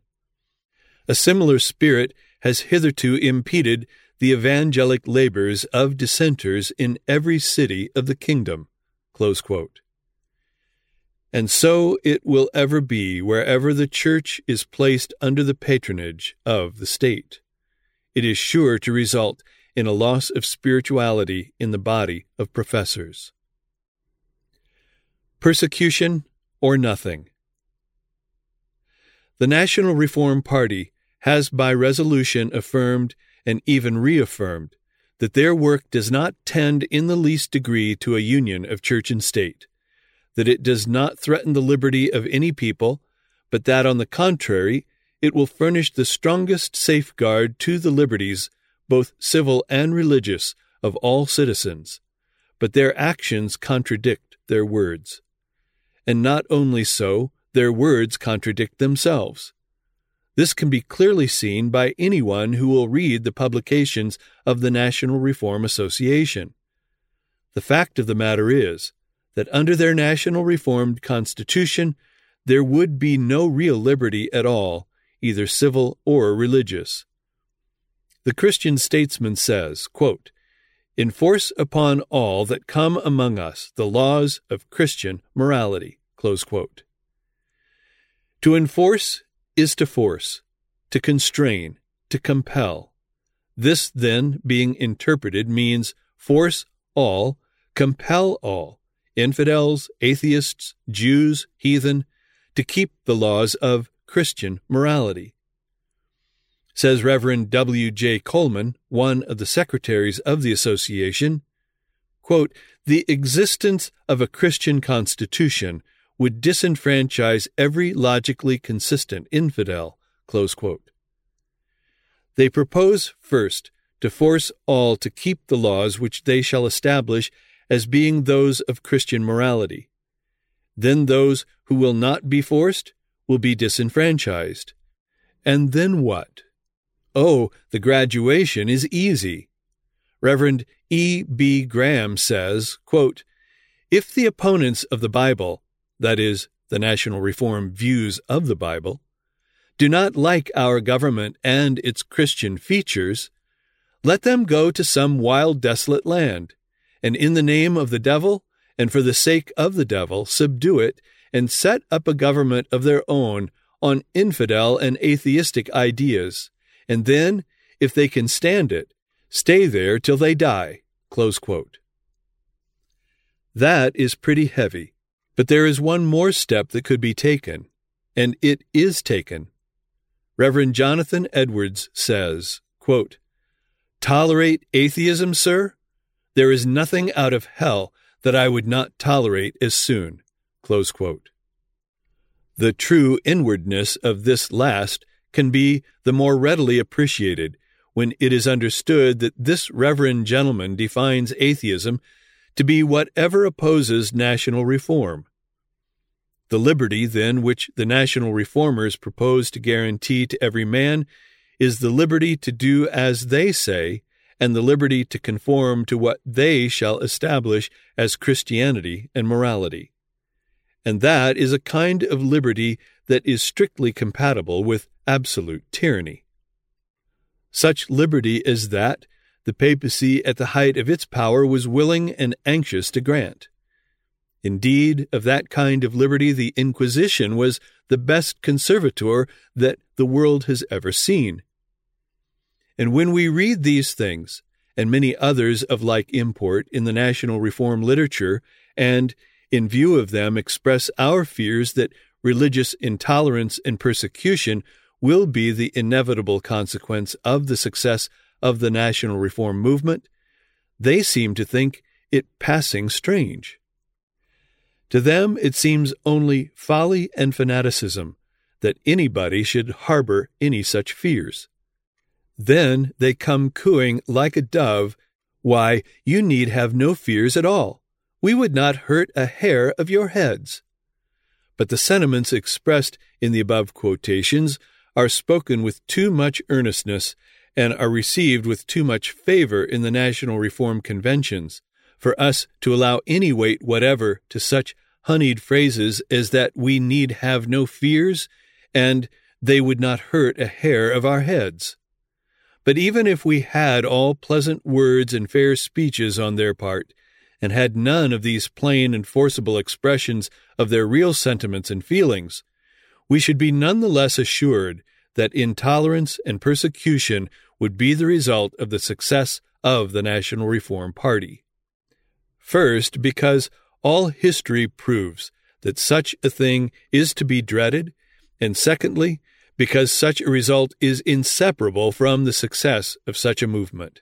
A similar spirit has hitherto impeded the evangelic labors of dissenters in every city of the kingdom." Close quote. And so it will ever be wherever the church is placed under the patronage of the state. It is sure to result in a loss of spirituality in the body of professors. Persecution or nothing. The National Reform Party has by resolution affirmed and even reaffirmed that their work does not tend in the least degree to a union of church and state, that it does not threaten the liberty of any people, but that, on the contrary, it will furnish the strongest safeguard to the liberties, both civil and religious, of all citizens. But their actions contradict their words. And not only so, their words contradict themselves. This can be clearly seen by anyone who will read the publications of the National Reform Association. The fact of the matter is that under their National Reformed Constitution, there would be no real liberty at all, either civil or religious. The Christian Statesman says, quote, enforce upon all that come among us the laws of Christian morality." Close quote. To enforce is to force, to constrain, to compel. This, then, being interpreted, means force all, compel all, infidels, atheists, Jews, heathen, to keep the laws of Christian morality. Says Reverend W. J. Coleman, one of the secretaries of the association, quote, "The existence of a Christian constitution would disenfranchise every logically consistent infidel." Close quote. They propose, first, to force all to keep the laws which they shall establish as being those of Christian morality. Then those who will not be forced will be disenfranchised. And then what? Oh, the graduation is easy. Reverend E. B. Graham says, quote, "If the opponents of the Bible, that is, the National Reform views of the Bible, do not like our government and its Christian features, let them go to some wild, desolate land, and in the name of the devil and for the sake of the devil subdue it and set up a government of their own on infidel and atheistic ideas, and then, if they can stand it, stay there till they die." Close quote. That is pretty heavy, but there is one more step that could be taken, and it is taken. Reverend Jonathan Edwards says, quote, "Tolerate atheism, sir? There is nothing out of hell that I would not tolerate as soon." Close quote. The true inwardness of this last can be the more readily appreciated when it is understood that this reverend gentleman defines atheism to be whatever opposes national reform. The liberty, then, which the national reformers propose to guarantee to every man is the liberty to do as they say, and the liberty to conform to what they shall establish as Christianity and morality. And that is a kind of liberty that is strictly compatible with absolute tyranny. Such liberty as that the papacy at the height of its power was willing and anxious to grant. Indeed, of that kind of liberty the Inquisition was the best conservator that the world has ever seen. And when we read these things, and many others of like import in the national reform literature, and, in view of them, express our fears that religious intolerance and persecution will be the inevitable consequence of the success of the national reform movement, they seem to think it passing strange. To them it seems only folly and fanaticism that anybody should harbor any such fears. Then they come cooing like a dove, "Why, you need have no fears at all. We would not hurt a hair of your heads." But the sentiments expressed in the above quotations are spoken with too much earnestness and are received with too much favor in the National Reform Conventions for us to allow any weight whatever to such honeyed phrases as that we need have no fears and they would not hurt a hair of our heads. But even if we had all pleasant words and fair speeches on their part, and had none of these plain and forcible expressions of their real sentiments and feelings, we should be none the less assured that intolerance and persecution would be the result of the success of the National Reform Party. First, because all history proves that such a thing is to be dreaded, and secondly, because such a result is inseparable from the success of such a movement.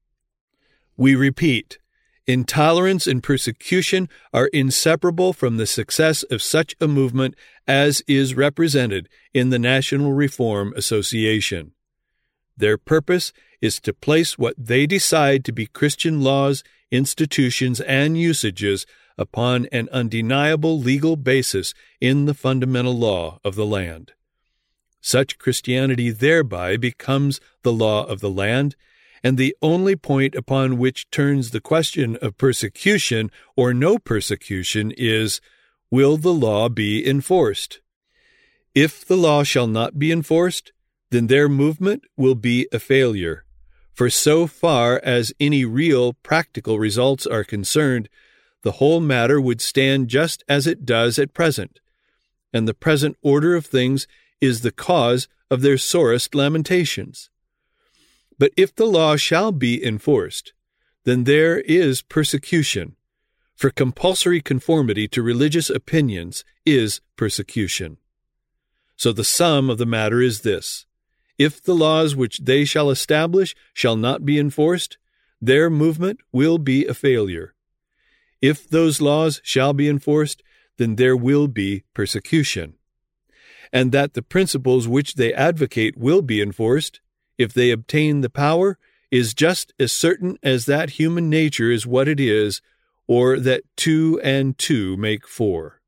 We repeat, intolerance and persecution are inseparable from the success of such a movement as is represented in the National Reform Association. Their purpose is to place what they decide to be Christian laws, institutions, and usages upon an undeniable legal basis in the fundamental law of the land. Such Christianity thereby becomes the law of the land, and the only point upon which turns the question of persecution or no persecution is, will the law be enforced? If the law shall not be enforced, then their movement will be a failure, For so far as any real practical results are concerned, the whole matter would stand just as it does at present, and the present order of things is the cause of their sorest lamentations. But if the law shall be enforced, then there is persecution, for compulsory conformity to religious opinions is persecution. So the sum of the matter is this: if the laws which they shall establish shall not be enforced, their movement will be a failure. If those laws shall be enforced, then there will be persecution. And that the principles which they advocate will be enforced, if they obtain the power, is just as certain as that human nature is what it is, or that 2 and 2 make 4.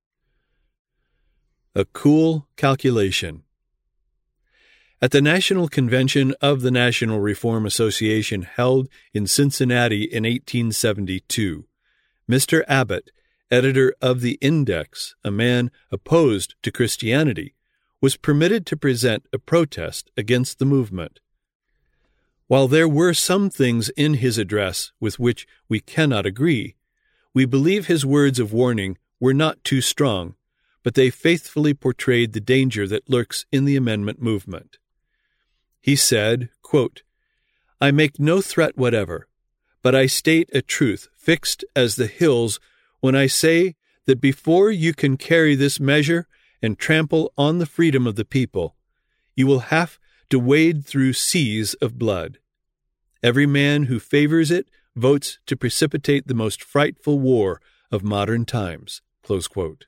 A cool calculation. At the National Convention of the National Reform Association held in Cincinnati in 1872, Mr. Abbott, editor of the Index, a man opposed to Christianity, was permitted to present a protest against the movement. While there were some things in his address with which we cannot agree, we believe his words of warning were not too strong, but they faithfully portrayed the danger that lurks in the amendment movement. He said, quote, "I make no threat whatever, but I state a truth fixed as the hills when I say that before you can carry this measure and trample on the freedom of the people, you will have to wade through seas of blood. Every man who favors it votes to precipitate the most frightful war of modern times." Close quote.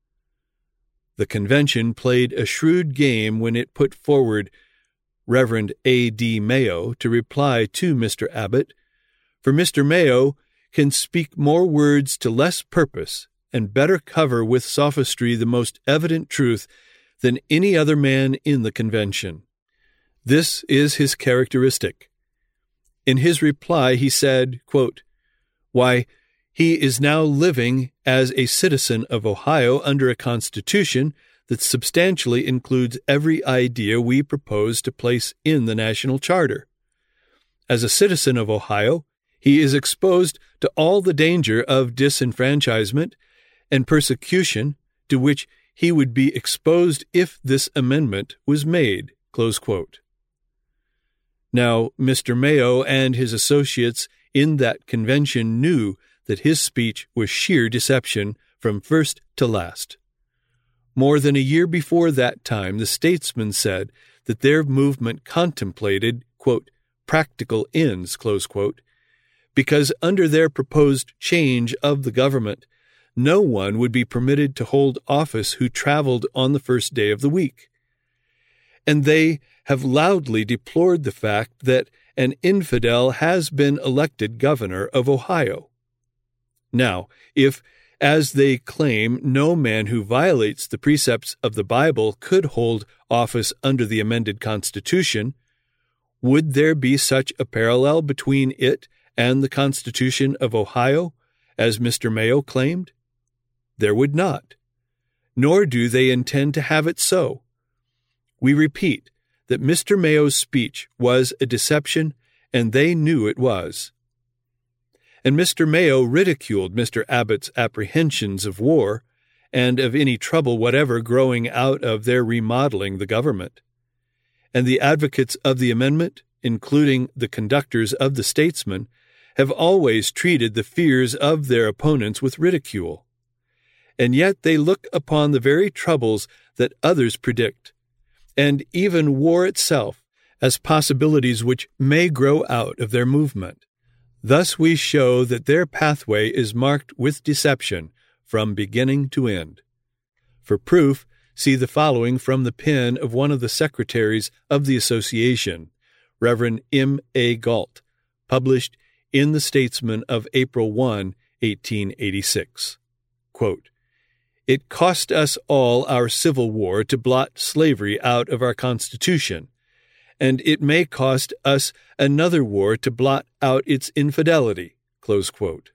The convention played a shrewd game when it put forward Reverend A.D. Mayo to reply to Mr. Abbott, for Mr. Mayo can speak more words to less purpose and better cover with sophistry the most evident truth than any other man in the convention. This is his characteristic. In his reply he said, quote, "Why, he is now living as a citizen of Ohio under a constitution that substantially includes every idea we propose to place in the national charter. As a citizen of Ohio, he is exposed to all the danger of disenfranchisement and persecution to which he would be exposed if this amendment was made." Close quote. Now, Mr. Mayo and his associates in that convention knew that his speech was sheer deception from first to last. More than a year before that time, the statesmen said that their movement contemplated, quote, "practical ends," close quote, because under their proposed change of the government, no one would be permitted to hold office who traveled on the first day of the week. And they have loudly deplored the fact that an infidel has been elected governor of Ohio. Now, if, as they claim, no man who violates the precepts of the Bible could hold office under the amended Constitution, would there be such a parallel between it and the Constitution of Ohio, as Mr. Mayo claimed? There would not, nor do they intend to have it so. We repeat that Mr. Mayo's speech was a deception, and they knew it was. And Mr. Mayo ridiculed Mr. Abbott's apprehensions of war and of any trouble whatever growing out of their remodeling the government. And the advocates of the amendment, including the conductors of the Statesmen, have always treated the fears of their opponents with ridicule. And yet they look upon the very troubles that others predict, and even war itself, as possibilities which may grow out of their movement. Thus we show that their pathway is marked with deception from beginning to end. For proof, see the following from the pen of one of the secretaries of the association, Reverend M. A. Galt, published in the Statesman of April 1, 1886. Quote, "It cost us all our Civil War to blot slavery out of our Constitution, and it may cost us another war to blot out its infidelity." Close quote.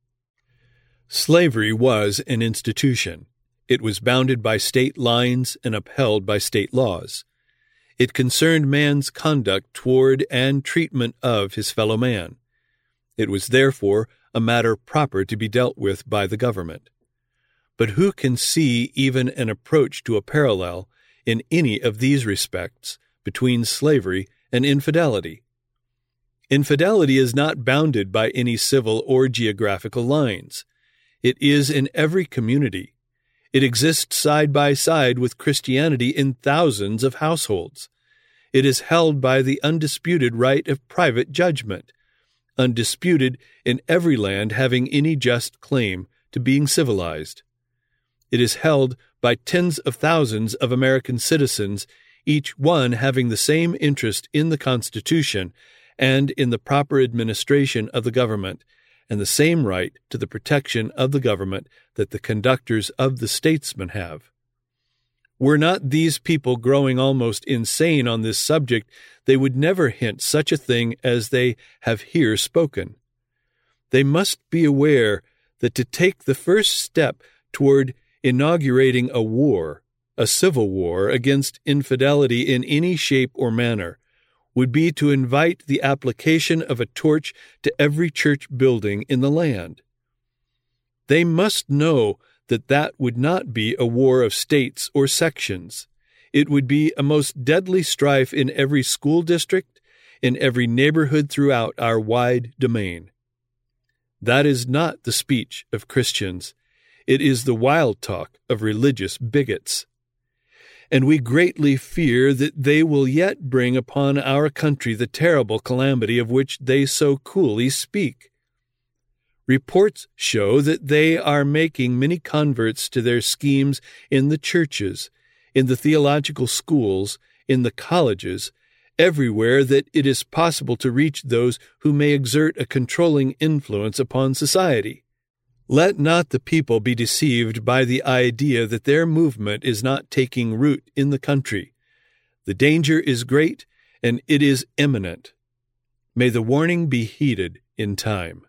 Slavery was an institution. It was bounded by state lines and upheld by state laws. It concerned man's conduct toward and treatment of his fellow man. It was therefore a matter proper to be dealt with by the government. But who can see even an approach to a parallel in any of these respects between slavery and infidelity? Infidelity is not bounded by any civil or geographical lines. It is in every community. It exists side by side with Christianity in thousands of households. It is held by the undisputed right of private judgment, undisputed in every land having any just claim to being civilized. It is held by tens of thousands of American citizens, each one having the same interest in the Constitution and in the proper administration of the government, and the same right to the protection of the government that the conductors of the statesmen have. Were not these people growing almost insane on this subject, they would never hint such a thing as they have here spoken. They must be aware that to take the first step toward inaugurating a war, a civil war against infidelity in any shape or manner, would be to invite the application of a torch to every church building in the land. They must know that that would not be a war of states or sections. It would be a most deadly strife in every school district, in every neighborhood throughout our wide domain. That is not the speech of Christians. It is the wild talk of religious bigots. And we greatly fear that they will yet bring upon our country the terrible calamity of which they so coolly speak. Reports show that they are making many converts to their schemes in the churches, in the theological schools, in the colleges, everywhere that it is possible to reach those who may exert a controlling influence upon society. Let not the people be deceived by the idea that their movement is not taking root in the country. The danger is great, and it is imminent. May the warning be heeded in time.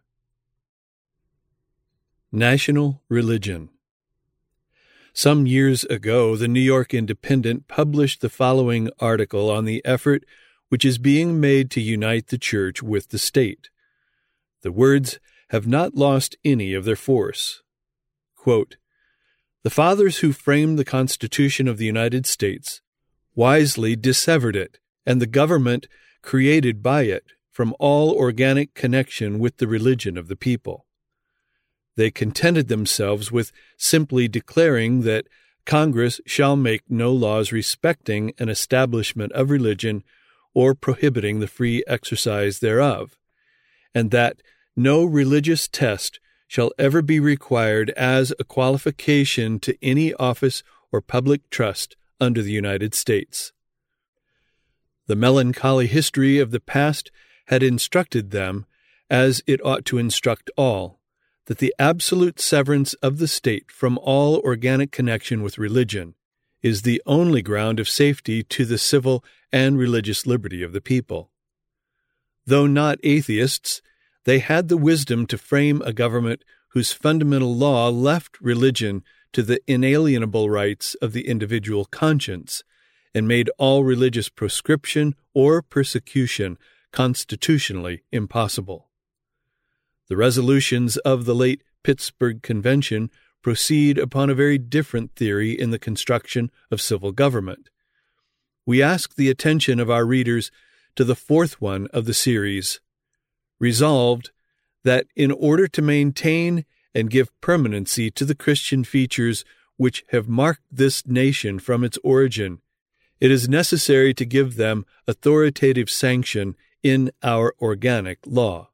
National Religion. Some years ago, the New York Independent published the following article on the effort which is being made to unite the Church with the state. The words have not lost any of their force. Quote, "The fathers who framed the Constitution of the United States wisely dissevered it, and the government created by it, from all organic connection with the religion of the people. They contented themselves with simply declaring that Congress shall make no laws respecting an establishment of religion or prohibiting the free exercise thereof, and that no religious test shall ever be required as a qualification to any office or public trust under the United States. The melancholy history of the past had instructed them, as it ought to instruct all, that the absolute severance of the state from all organic connection with religion is the only ground of safety to the civil and religious liberty of the people. Though not atheists, they had the wisdom to frame a government whose fundamental law left religion to the inalienable rights of the individual conscience and made all religious proscription or persecution constitutionally impossible. The resolutions of the late Pittsburgh Convention proceed upon a very different theory in the construction of civil government. We ask the attention of our readers to the fourth one of the series, resolved that in order to maintain and give permanency to the Christian features which have marked this nation from its origin, it is necessary to give them authoritative sanction in our organic law.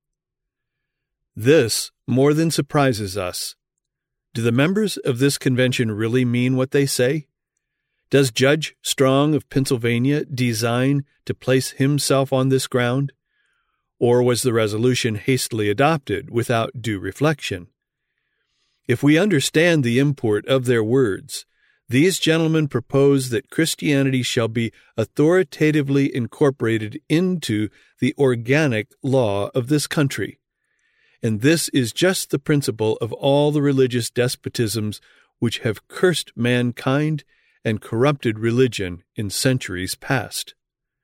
This more than surprises us. Do the members of this convention really mean what they say? Does Judge Strong of Pennsylvania design to place himself on this ground? Or was the resolution hastily adopted without due reflection? If we understand the import of their words, these gentlemen propose that Christianity shall be authoritatively incorporated into the organic law of this country. And this is just the principle of all the religious despotisms which have cursed mankind and corrupted religion in centuries past.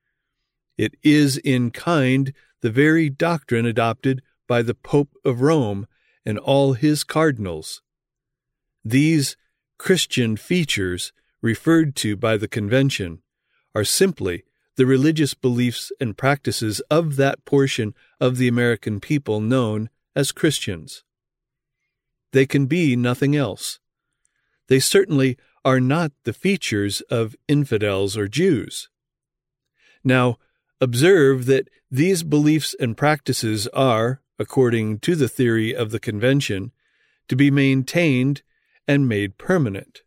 It is in kind the very doctrine adopted by the Pope of Rome and all his cardinals. These Christian features referred to by the Convention are simply the religious beliefs and practices of that portion of the American people known as Christians. They can be nothing else. They certainly are not the features of infidels or Jews. Now, observe that these beliefs and practices are, according to the theory of the Convention, to be maintained and made permanent.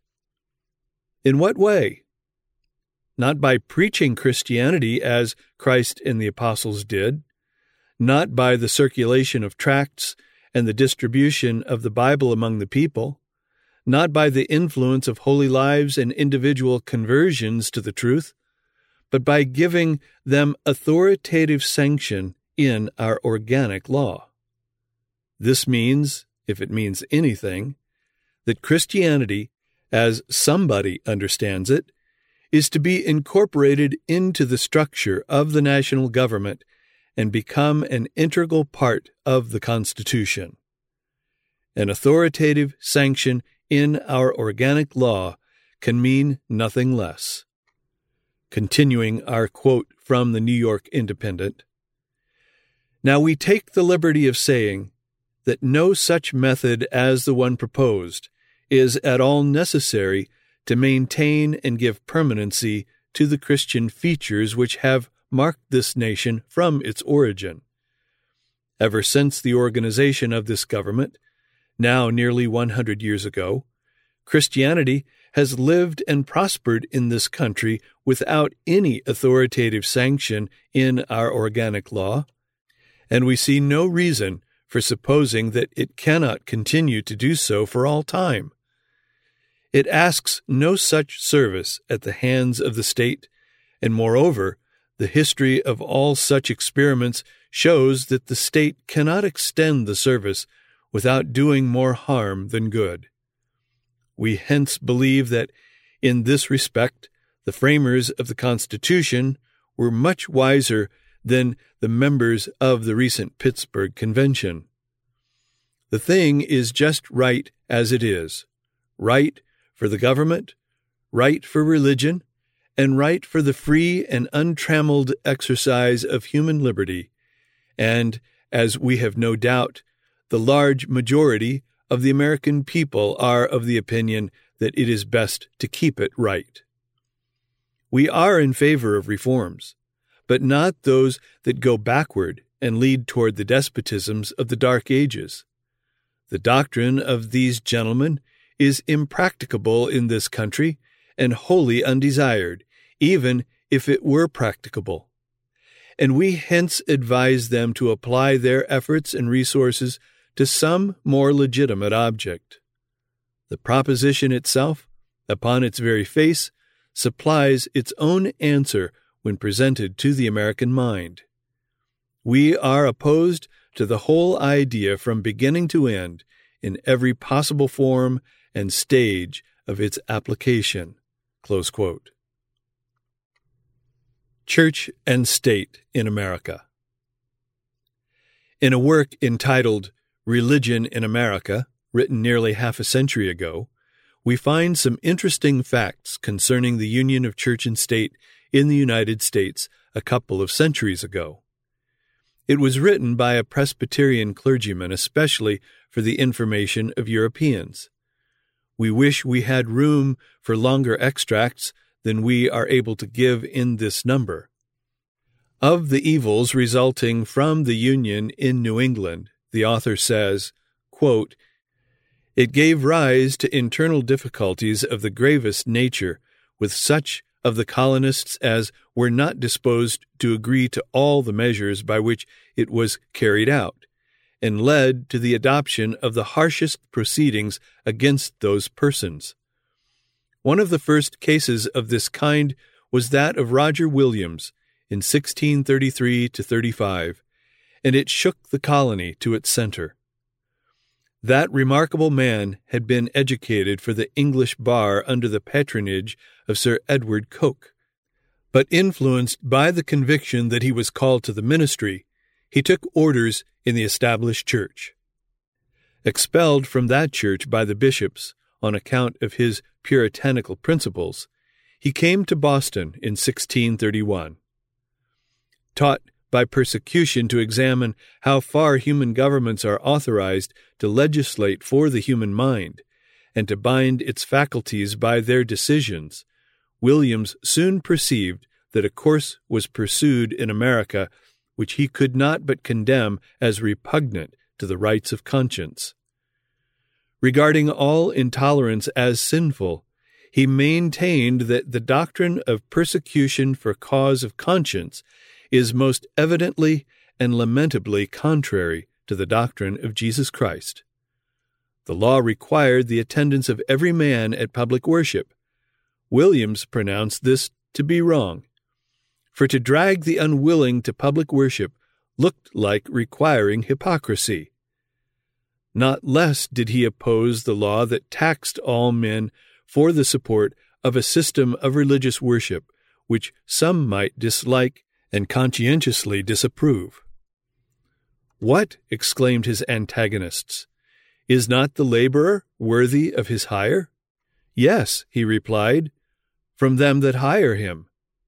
In what way? Not by preaching Christianity as Christ and the apostles did, not by the circulation of tracts and the distribution of the Bible among the people, not by the influence of holy lives and individual conversions to the truth, but by giving them authoritative sanction in our organic law. This means, if it means anything, that Christianity, as somebody understands it, is to be incorporated into the structure of the national government and become an integral part of the Constitution. An authoritative sanction in our organic law can mean nothing less. Continuing our quote from the New York Independent, "Now we take the liberty of saying that no such method as the one proposed is at all necessary to maintain and give permanency to the Christian features which have marked this nation from its origin. Ever since the organization of this government, now nearly 100 years ago, Christianity has lived and prospered in this country without any authoritative sanction in our organic law, and we see no reason for supposing that it cannot continue to do so for all time. It asks no such service at the hands of the state, and moreover, the history of all such experiments shows that the state cannot extend the service without doing more harm than good. We hence believe that, in this respect, the framers of the Constitution were much wiser than the members of the recent Pittsburgh Convention. The thing is just right as it is, right for the government, right for religion, and right for the free and untrammeled exercise of human liberty, and, as we have no doubt, the large majority of the American people are of the opinion that it is best to keep it right. We are in favor of reforms, but not those that go backward and lead toward the despotisms of the Dark Ages. The doctrine of these gentlemen is impracticable in this country and wholly undesired, even if it were practicable. And we hence advise them to apply their efforts and resources to some more legitimate object. The proposition itself, upon its very face, supplies its own answer when presented to the American mind. We are opposed to the whole idea from beginning to end, in every possible form and stage of its application." Close quote. Church and State in America. In a work entitled Religion in America, written nearly half a century ago, we find some interesting facts concerning the union of church and state in the United States a couple of centuries ago. It was written by a Presbyterian clergyman especially for the information of Europeans. We wish we had room for longer extracts than we are able to give in this number. Of the evils resulting from the Union in New England, the author says, quote, "It gave rise to internal difficulties of the gravest nature with such of the colonists as were not disposed to agree to all the measures by which it was carried out, and led to the adoption of the harshest proceedings against those persons. One of the first cases of this kind was that of Roger Williams in 1633-35, and it shook the colony to its center. That remarkable man had been educated for the English bar under the patronage of Sir Edward Coke. But influenced by the conviction that he was called to the ministry, he took orders in the established church. Expelled from that church by the bishops on account of his puritanical principles, he came to Boston in 1631. Taught by persecution to examine how far human governments are authorized to legislate for the human mind, and to bind its faculties by their decisions, Williams soon perceived that a course was pursued in America which he could not but condemn as repugnant to the rights of conscience. Regarding all intolerance as sinful, he maintained that the doctrine of persecution for cause of conscience is most evidently and lamentably contrary to the doctrine of Jesus Christ. The law required the attendance of every man at public worship. Williams pronounced this to be wrong, for to drag the unwilling to public worship looked like requiring hypocrisy. Not less did he oppose the law that taxed all men for the support of a system of religious worship which some might dislike and conscientiously disapprove. "What?" exclaimed his antagonists. "Is not the laborer worthy of his hire?" "Yes," he replied, "from them that hire him."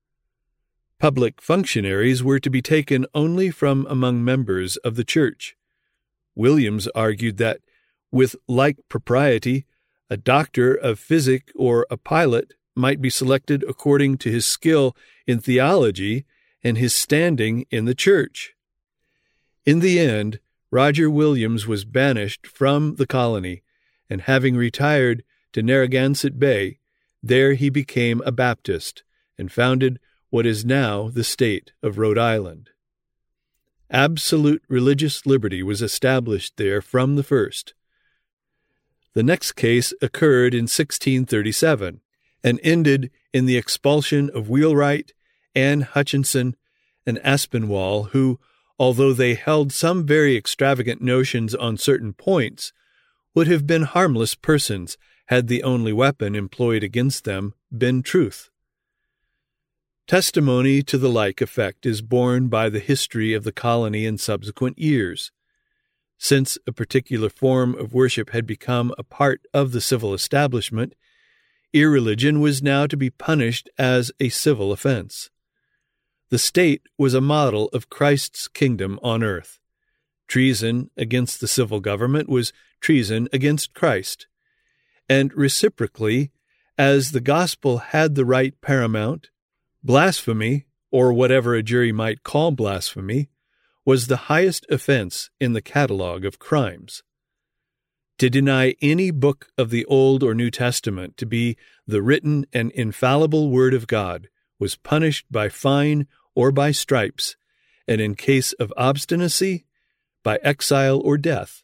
Public functionaries were to be taken only from among members of the church. Williams argued that, with like propriety, a doctor of physic or a pilot might be selected according to his skill in theology and his standing in the church. In the end, Roger Williams was banished from the colony, and having retired to Narragansett Bay, there he became a Baptist and founded what is now the state of Rhode Island. Absolute religious liberty was established there from the first. The next case occurred in 1637 and ended in the expulsion of Wheelwright, Anne Hutchinson, and Aspinwall, who, although they held some very extravagant notions on certain points, would have been harmless persons had the only weapon employed against them been truth. Testimony to the like effect is borne by the history of the colony in subsequent years. Since a particular form of worship had become a part of the civil establishment, irreligion was now to be punished as a civil offense. The state was a model of Christ's kingdom on earth. Treason against the civil government was treason against Christ. And reciprocally, as the gospel had the right paramount, blasphemy, or whatever a jury might call blasphemy, was the highest offense in the catalogue of crimes. To deny any book of the Old or New Testament to be the written and infallible Word of God was punished by fine or by stripes, and in case of obstinacy, by exile or death.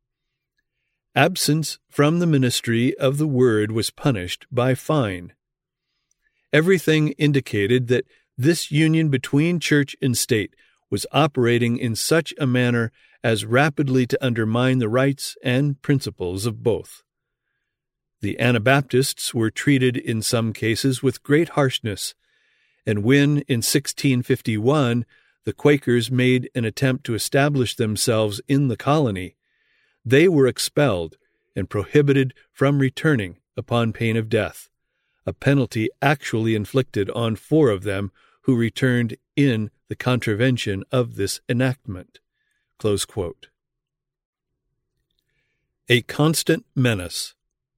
Absence from the ministry of the Word was punished by fine. Everything indicated that this union between church and state was operating in such a manner as rapidly to undermine the rights and principles of both. The Anabaptists were treated in some cases with great harshness, and when, in 1651, the Quakers made an attempt to establish themselves in the colony, they were expelled and prohibited from returning upon pain of death, a penalty actually inflicted on 4 of them who returned in the contravention of this enactment. Close quote. A constant menace.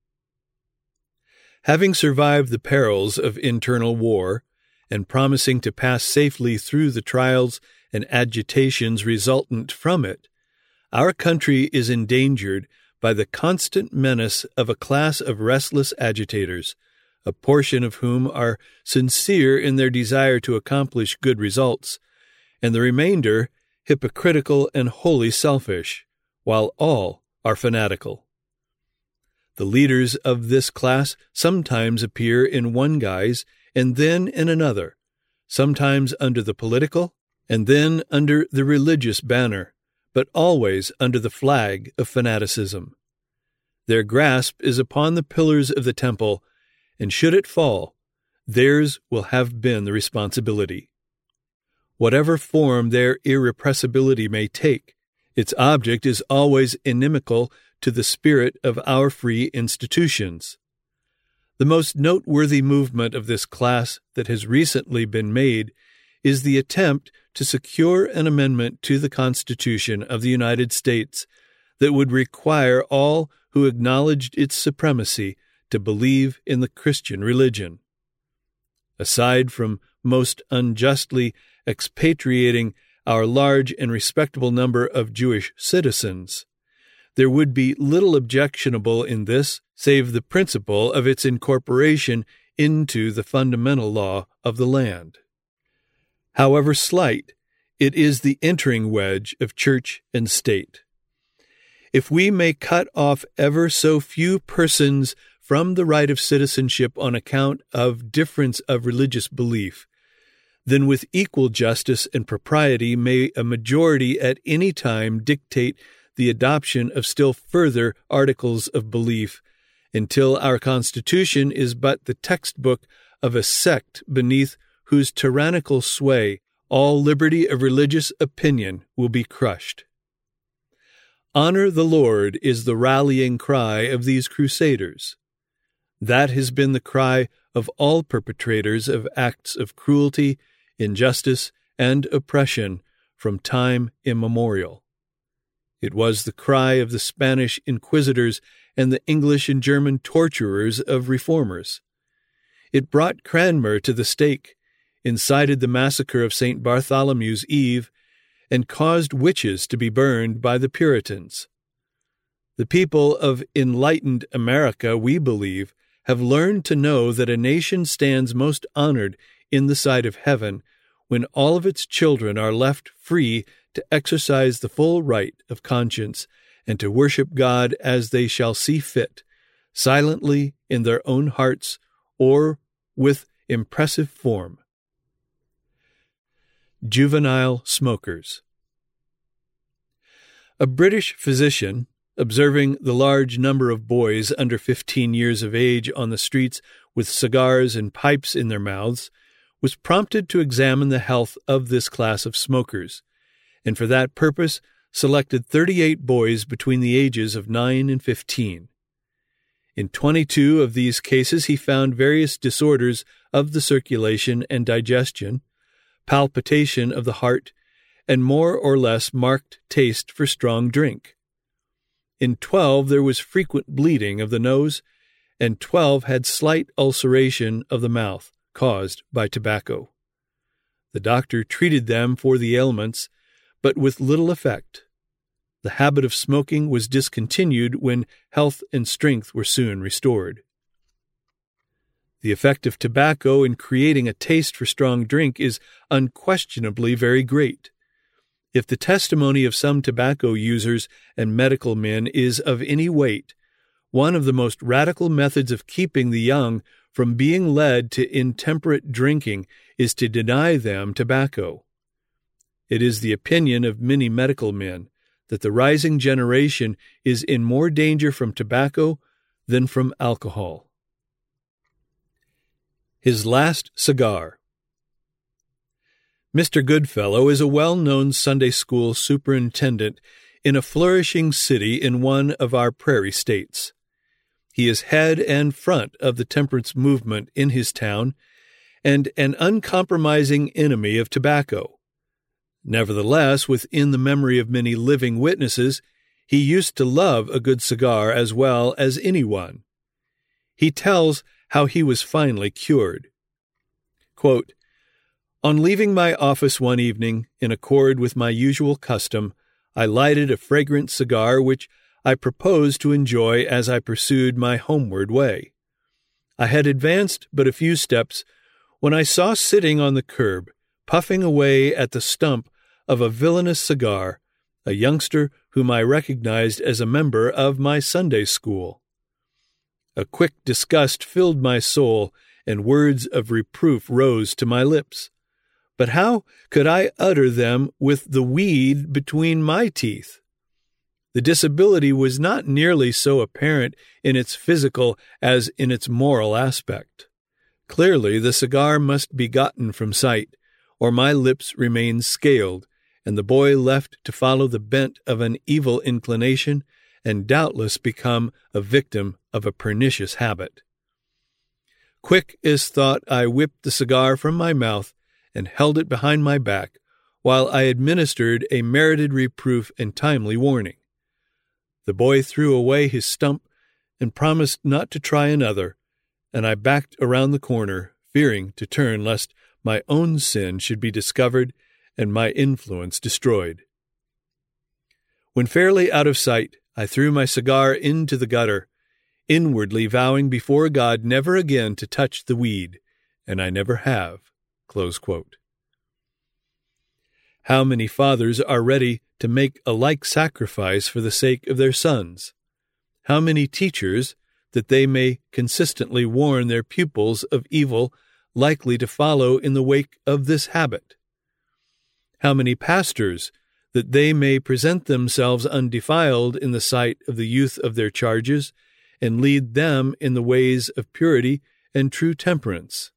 Having survived the perils of internal war, and promising to pass safely through the trials and agitations resultant from it, our country is endangered by the constant menace of a class of restless agitators, a portion of whom are sincere in their desire to accomplish good results, and the remainder hypocritical and wholly selfish, while all are fanatical. The leaders of this class sometimes appear in one guise and then in another, sometimes under the political and then under the religious banner, but always under the flag of fanaticism. Their grasp is upon the pillars of the temple, and should it fall, theirs will have been the responsibility. Whatever form their irrepressibility may take, its object is always inimical to the spirit of our free institutions. The most noteworthy movement of this class that has recently been made is the attempt to secure an amendment to the Constitution of the United States that would require all who acknowledged its supremacy to believe in the Christian religion. Aside from most unjustly expatriating our large and respectable number of Jewish citizens, there would be little objectionable in this save the principle of its incorporation into the fundamental law of the land. However slight, it is the entering wedge of church and state. If we may cut off ever so few persons from the right of citizenship on account of difference of religious belief, then with equal justice and propriety may a majority at any time dictate the adoption of still further articles of belief, until our Constitution is but the textbook of a sect beneath whose tyrannical sway all liberty of religious opinion will be crushed. Honor the Lord is the rallying cry of these crusaders. That has been the cry of all perpetrators of acts of cruelty, injustice, and oppression from time immemorial. It was the cry of the Spanish inquisitors and the English and German torturers of reformers. It brought Cranmer to the stake, incited the massacre of St. Bartholomew's Eve, and caused witches to be burned by the Puritans. The people of enlightened America, we believe, have learned to know that a nation stands most honored in the sight of heaven when all of its children are left free to exercise the full right of conscience and to worship God as they shall see fit, silently in their own hearts or with impressive form. Juvenile smokers. A British physician, observing the large number of boys under 15 years of age on the streets with cigars and pipes in their mouths, was prompted to examine the health of this class of smokers, and for that purpose selected 38 boys between the ages of 9 and 15. In 22 of these cases he found various disorders of the circulation and digestion, palpitation of the heart, and more or less marked taste for strong drink. In 12 there was frequent bleeding of the nose, and 12 had slight ulceration of the mouth caused by tobacco. The doctor treated them for the ailments, but with little effect. The habit of smoking was discontinued when health and strength were soon restored. The effect of tobacco in creating a taste for strong drink is unquestionably very great. If the testimony of some tobacco users and medical men is of any weight, one of the most radical methods of keeping the young from being led to intemperate drinking is to deny them tobacco. It is the opinion of many medical men that the rising generation is in more danger from tobacco than from alcohol. His last cigar. Mr. Goodfellow is a well-known Sunday school superintendent in a flourishing city in one of our prairie states. He is head and front of the temperance movement in his town and an uncompromising enemy of tobacco. Nevertheless, within the memory of many living witnesses, he used to love a good cigar as well as anyone. He tells how he was finally cured. Quote, "On leaving my office one evening, in accord with my usual custom, I lighted a fragrant cigar which I proposed to enjoy as I pursued my homeward way. I had advanced but a few steps when I saw sitting on the curb, puffing away at the stump of a villainous cigar, a youngster whom I recognized as a member of my Sunday school. A quick disgust filled my soul, and words of reproof rose to my lips. But how could I utter them with the weed between my teeth? The disability was not nearly so apparent in its physical as in its moral aspect. Clearly, the cigar must be gotten from sight, or my lips remained scaled, and the boy left to follow the bent of an evil inclination, and doubtless become a victim of a pernicious habit. Quick as thought, I whipped the cigar from my mouth and held it behind my back, while I administered a merited reproof and timely warning. The boy threw away his stump and promised not to try another, and I backed around the corner, fearing to turn lest my own sin should be discovered and my influence destroyed. When fairly out of sight, I threw my cigar into the gutter, inwardly vowing before God never again to touch the weed, and I never have." Close quote. How many fathers are ready to make a like sacrifice for the sake of their sons? How many teachers, that they may consistently warn their pupils of evil likely to follow in the wake of this habit? How many pastors, that they may present themselves undefiled in the sight of the youth of their charges, and lead them in the ways of purity and true temperance?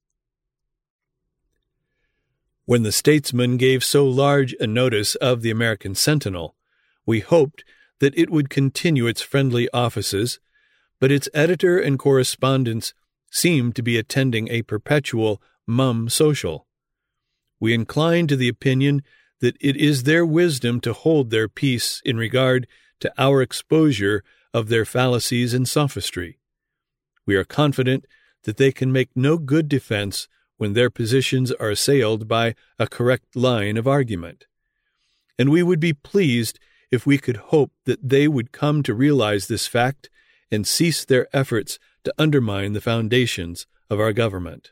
When the Statesman gave so large a notice of the American Sentinel, we hoped that it would continue its friendly offices, but its editor and correspondents seemed to be attending a perpetual mum social. We incline to the opinion that it is their wisdom to hold their peace in regard to our exposure of their fallacies and sophistry. We are confident that they can make no good defense when their positions are assailed by a correct line of argument. And we would be pleased if we could hope that they would come to realize this fact and cease their efforts to undermine the foundations of our government.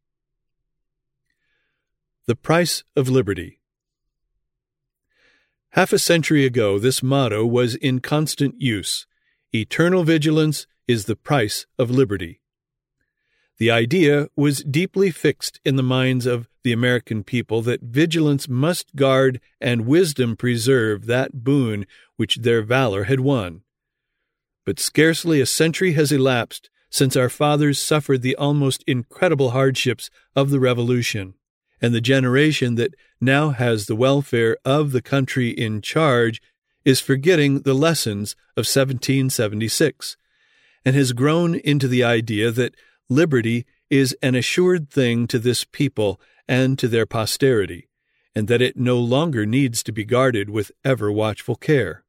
The price of liberty. Half a century ago, this motto was in constant use: eternal vigilance is the price of liberty. The idea was deeply fixed in the minds of the American people that vigilance must guard and wisdom preserve that boon which their valor had won. But scarcely a century has elapsed since our fathers suffered the almost incredible hardships of the Revolution, and the generation that now has the welfare of the country in charge is forgetting the lessons of 1776, and has grown into the idea that liberty is an assured thing to this people and to their posterity, and that it no longer needs to be guarded with ever watchful care.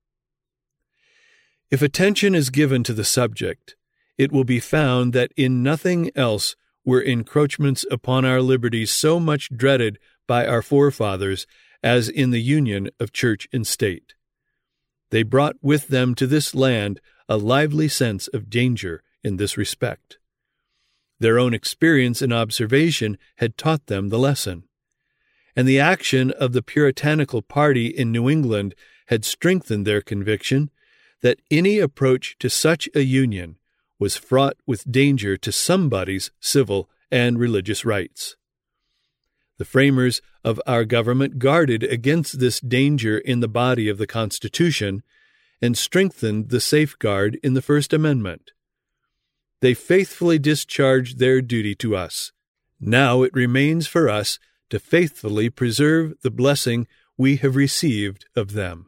If attention is given to the subject, it will be found that in nothing else were encroachments upon our liberties so much dreaded by our forefathers as in the union of church and state. They brought with them to this land a lively sense of danger in this respect. Their own experience and observation had taught them the lesson, and the action of the puritanical party in New England had strengthened their conviction that any approach to such a union was fraught with danger to somebody's civil and religious rights. The framers of our government guarded against this danger in the body of the Constitution and strengthened the safeguard in the First Amendment. They faithfully discharged their duty to us. Now it remains for us to faithfully preserve the blessing we have received of them.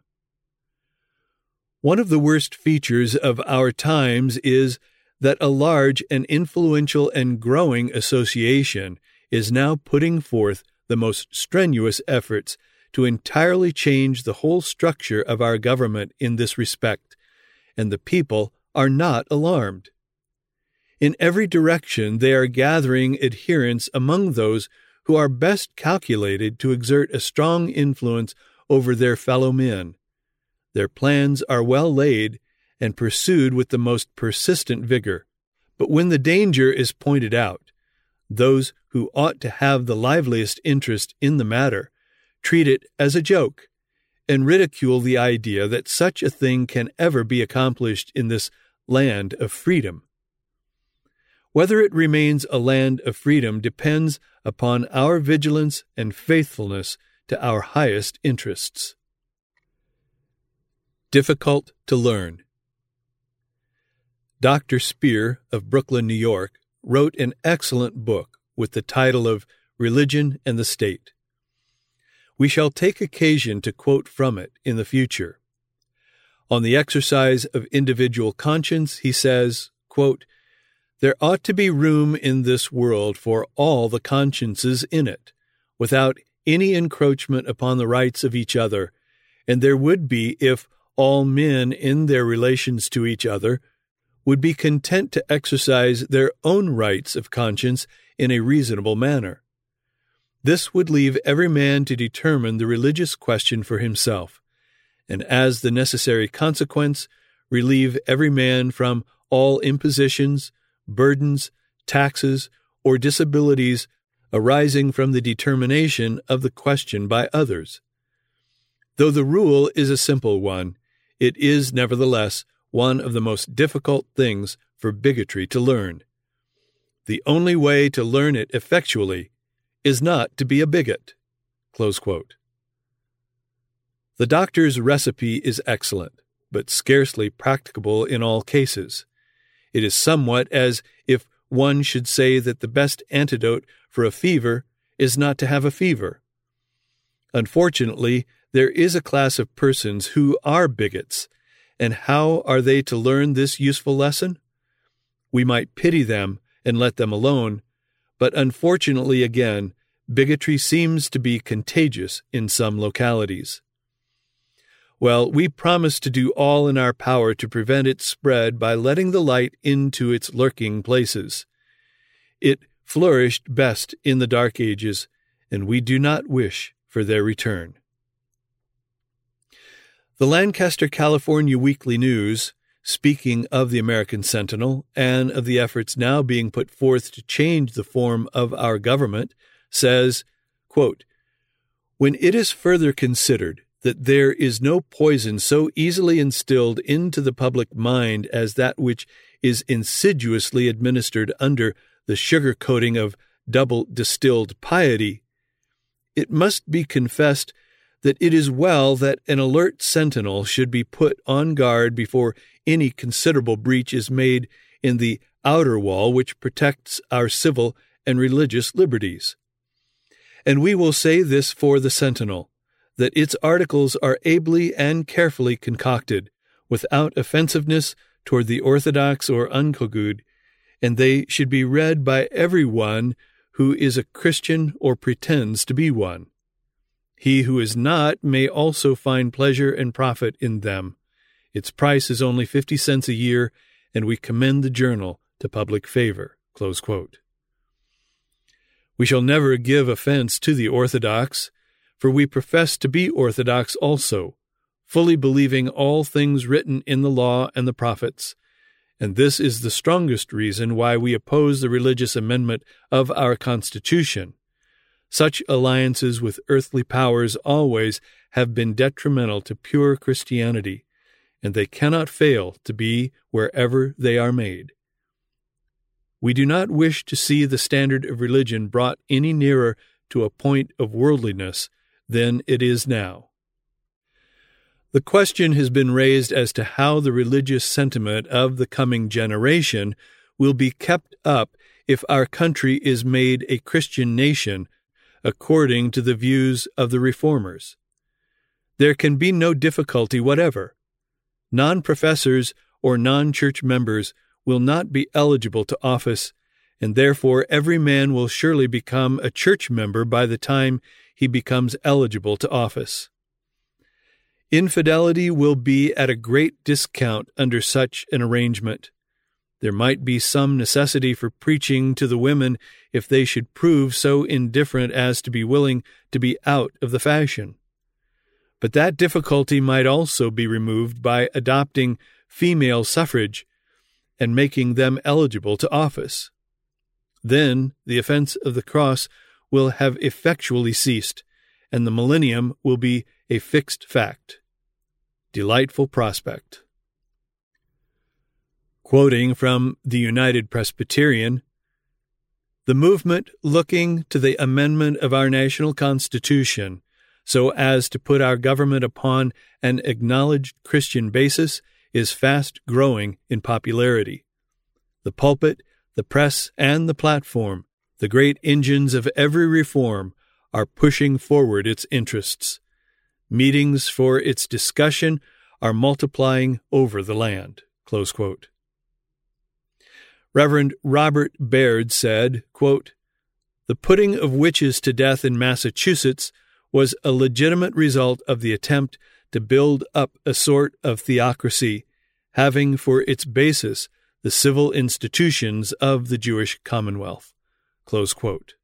One of the worst features of our times is that a large and influential and growing association is now putting forth the most strenuous efforts to entirely change the whole structure of our government in this respect, and the people are not alarmed. In every direction they are gathering adherents among those who are best calculated to exert a strong influence over their fellow men. Their plans are well laid and pursued with the most persistent vigor. But when the danger is pointed out, those who ought to have the liveliest interest in the matter treat it as a joke and ridicule the idea that such a thing can ever be accomplished in this land of freedom. Whether it remains a land of freedom depends upon our vigilance and faithfulness to our highest interests. Difficult to learn. Dr. Spear of Brooklyn, New York, wrote an excellent book with the title of Religion and the State. We shall take occasion to quote from it in the future. On the exercise of individual conscience, he says, quote, "There ought to be room in this world for all the consciences in it, without any encroachment upon the rights of each other, and there would be if all men in their relations to each other would be content to exercise their own rights of conscience in a reasonable manner. This would leave every man to determine the religious question for himself, and as the necessary consequence, relieve every man from all impositions, burdens, taxes, or disabilities arising from the determination of the question by others. Though the rule is a simple one, it is nevertheless one of the most difficult things for bigotry to learn. The only way to learn it effectually is not to be a bigot." Close quote. The doctor's recipe is excellent, but scarcely practicable in all cases. It is somewhat as if one should say that the best antidote for a fever is not to have a fever. Unfortunately, there is a class of persons who are bigots, and how are they to learn this useful lesson? We might pity them and let them alone, but unfortunately again, bigotry seems to be contagious in some localities. Well, we promise to do all in our power to prevent its spread by letting the light into its lurking places. It flourished best in the Dark Ages, and we do not wish for their return. The Lancaster, California Weekly News, speaking of the American Sentinel and of the efforts now being put forth to change the form of our government, says, quote, "When it is further considered that there is no poison so easily instilled into the public mind as that which is insidiously administered under the sugar-coating of double-distilled piety, it must be confessed that it is well that an alert sentinel should be put on guard before any considerable breach is made in the outer wall which protects our civil and religious liberties. And we will say this for the Sentinel, that its articles are ably and carefully concocted, without offensiveness toward the orthodox or uncogued, and they should be read by every one who is a Christian or pretends to be one. He who is not may also find pleasure and profit in them. Its price is only 50 cents a year, and we commend the journal to public favor." Close quote. We shall never give offense to the orthodox, for we profess to be orthodox also, fully believing all things written in the law and the prophets, and this is the strongest reason why we oppose the religious amendment of our Constitution. Such alliances with earthly powers always have been detrimental to pure Christianity, and they cannot fail to be wherever they are made. We do not wish to see the standard of religion brought any nearer to a point of worldliness than it is now. The question has been raised as to how the religious sentiment of the coming generation will be kept up if our country is made a Christian nation according to the views of the reformers. There can be no difficulty whatever. Non-professors or non-church members will not be eligible to office, and therefore every man will surely become a church member by the time he becomes eligible to office. Infidelity will be at a great discount under such an arrangement. There might be some necessity for preaching to the women if they should prove so indifferent as to be willing to be out of the fashion. But that difficulty might also be removed by adopting female suffrage and making them eligible to office. Then the offense of the cross will have effectually ceased, and the millennium will be a fixed fact. Delightful prospect. Quoting from the United Presbyterian, "The movement looking to the amendment of our national Constitution so as to put our government upon an acknowledged Christian basis is fast growing in popularity. The pulpit, the press, and the platform, the great engines of every reform, are pushing forward its interests. Meetings for its discussion are multiplying over the land." Close quote. Reverend Robert Baird said, quote, "The putting of witches to death in Massachusetts was a legitimate result of the attempt to build up a sort of theocracy, having for its basis the civil institutions of the Jewish Commonwealth." Close quote.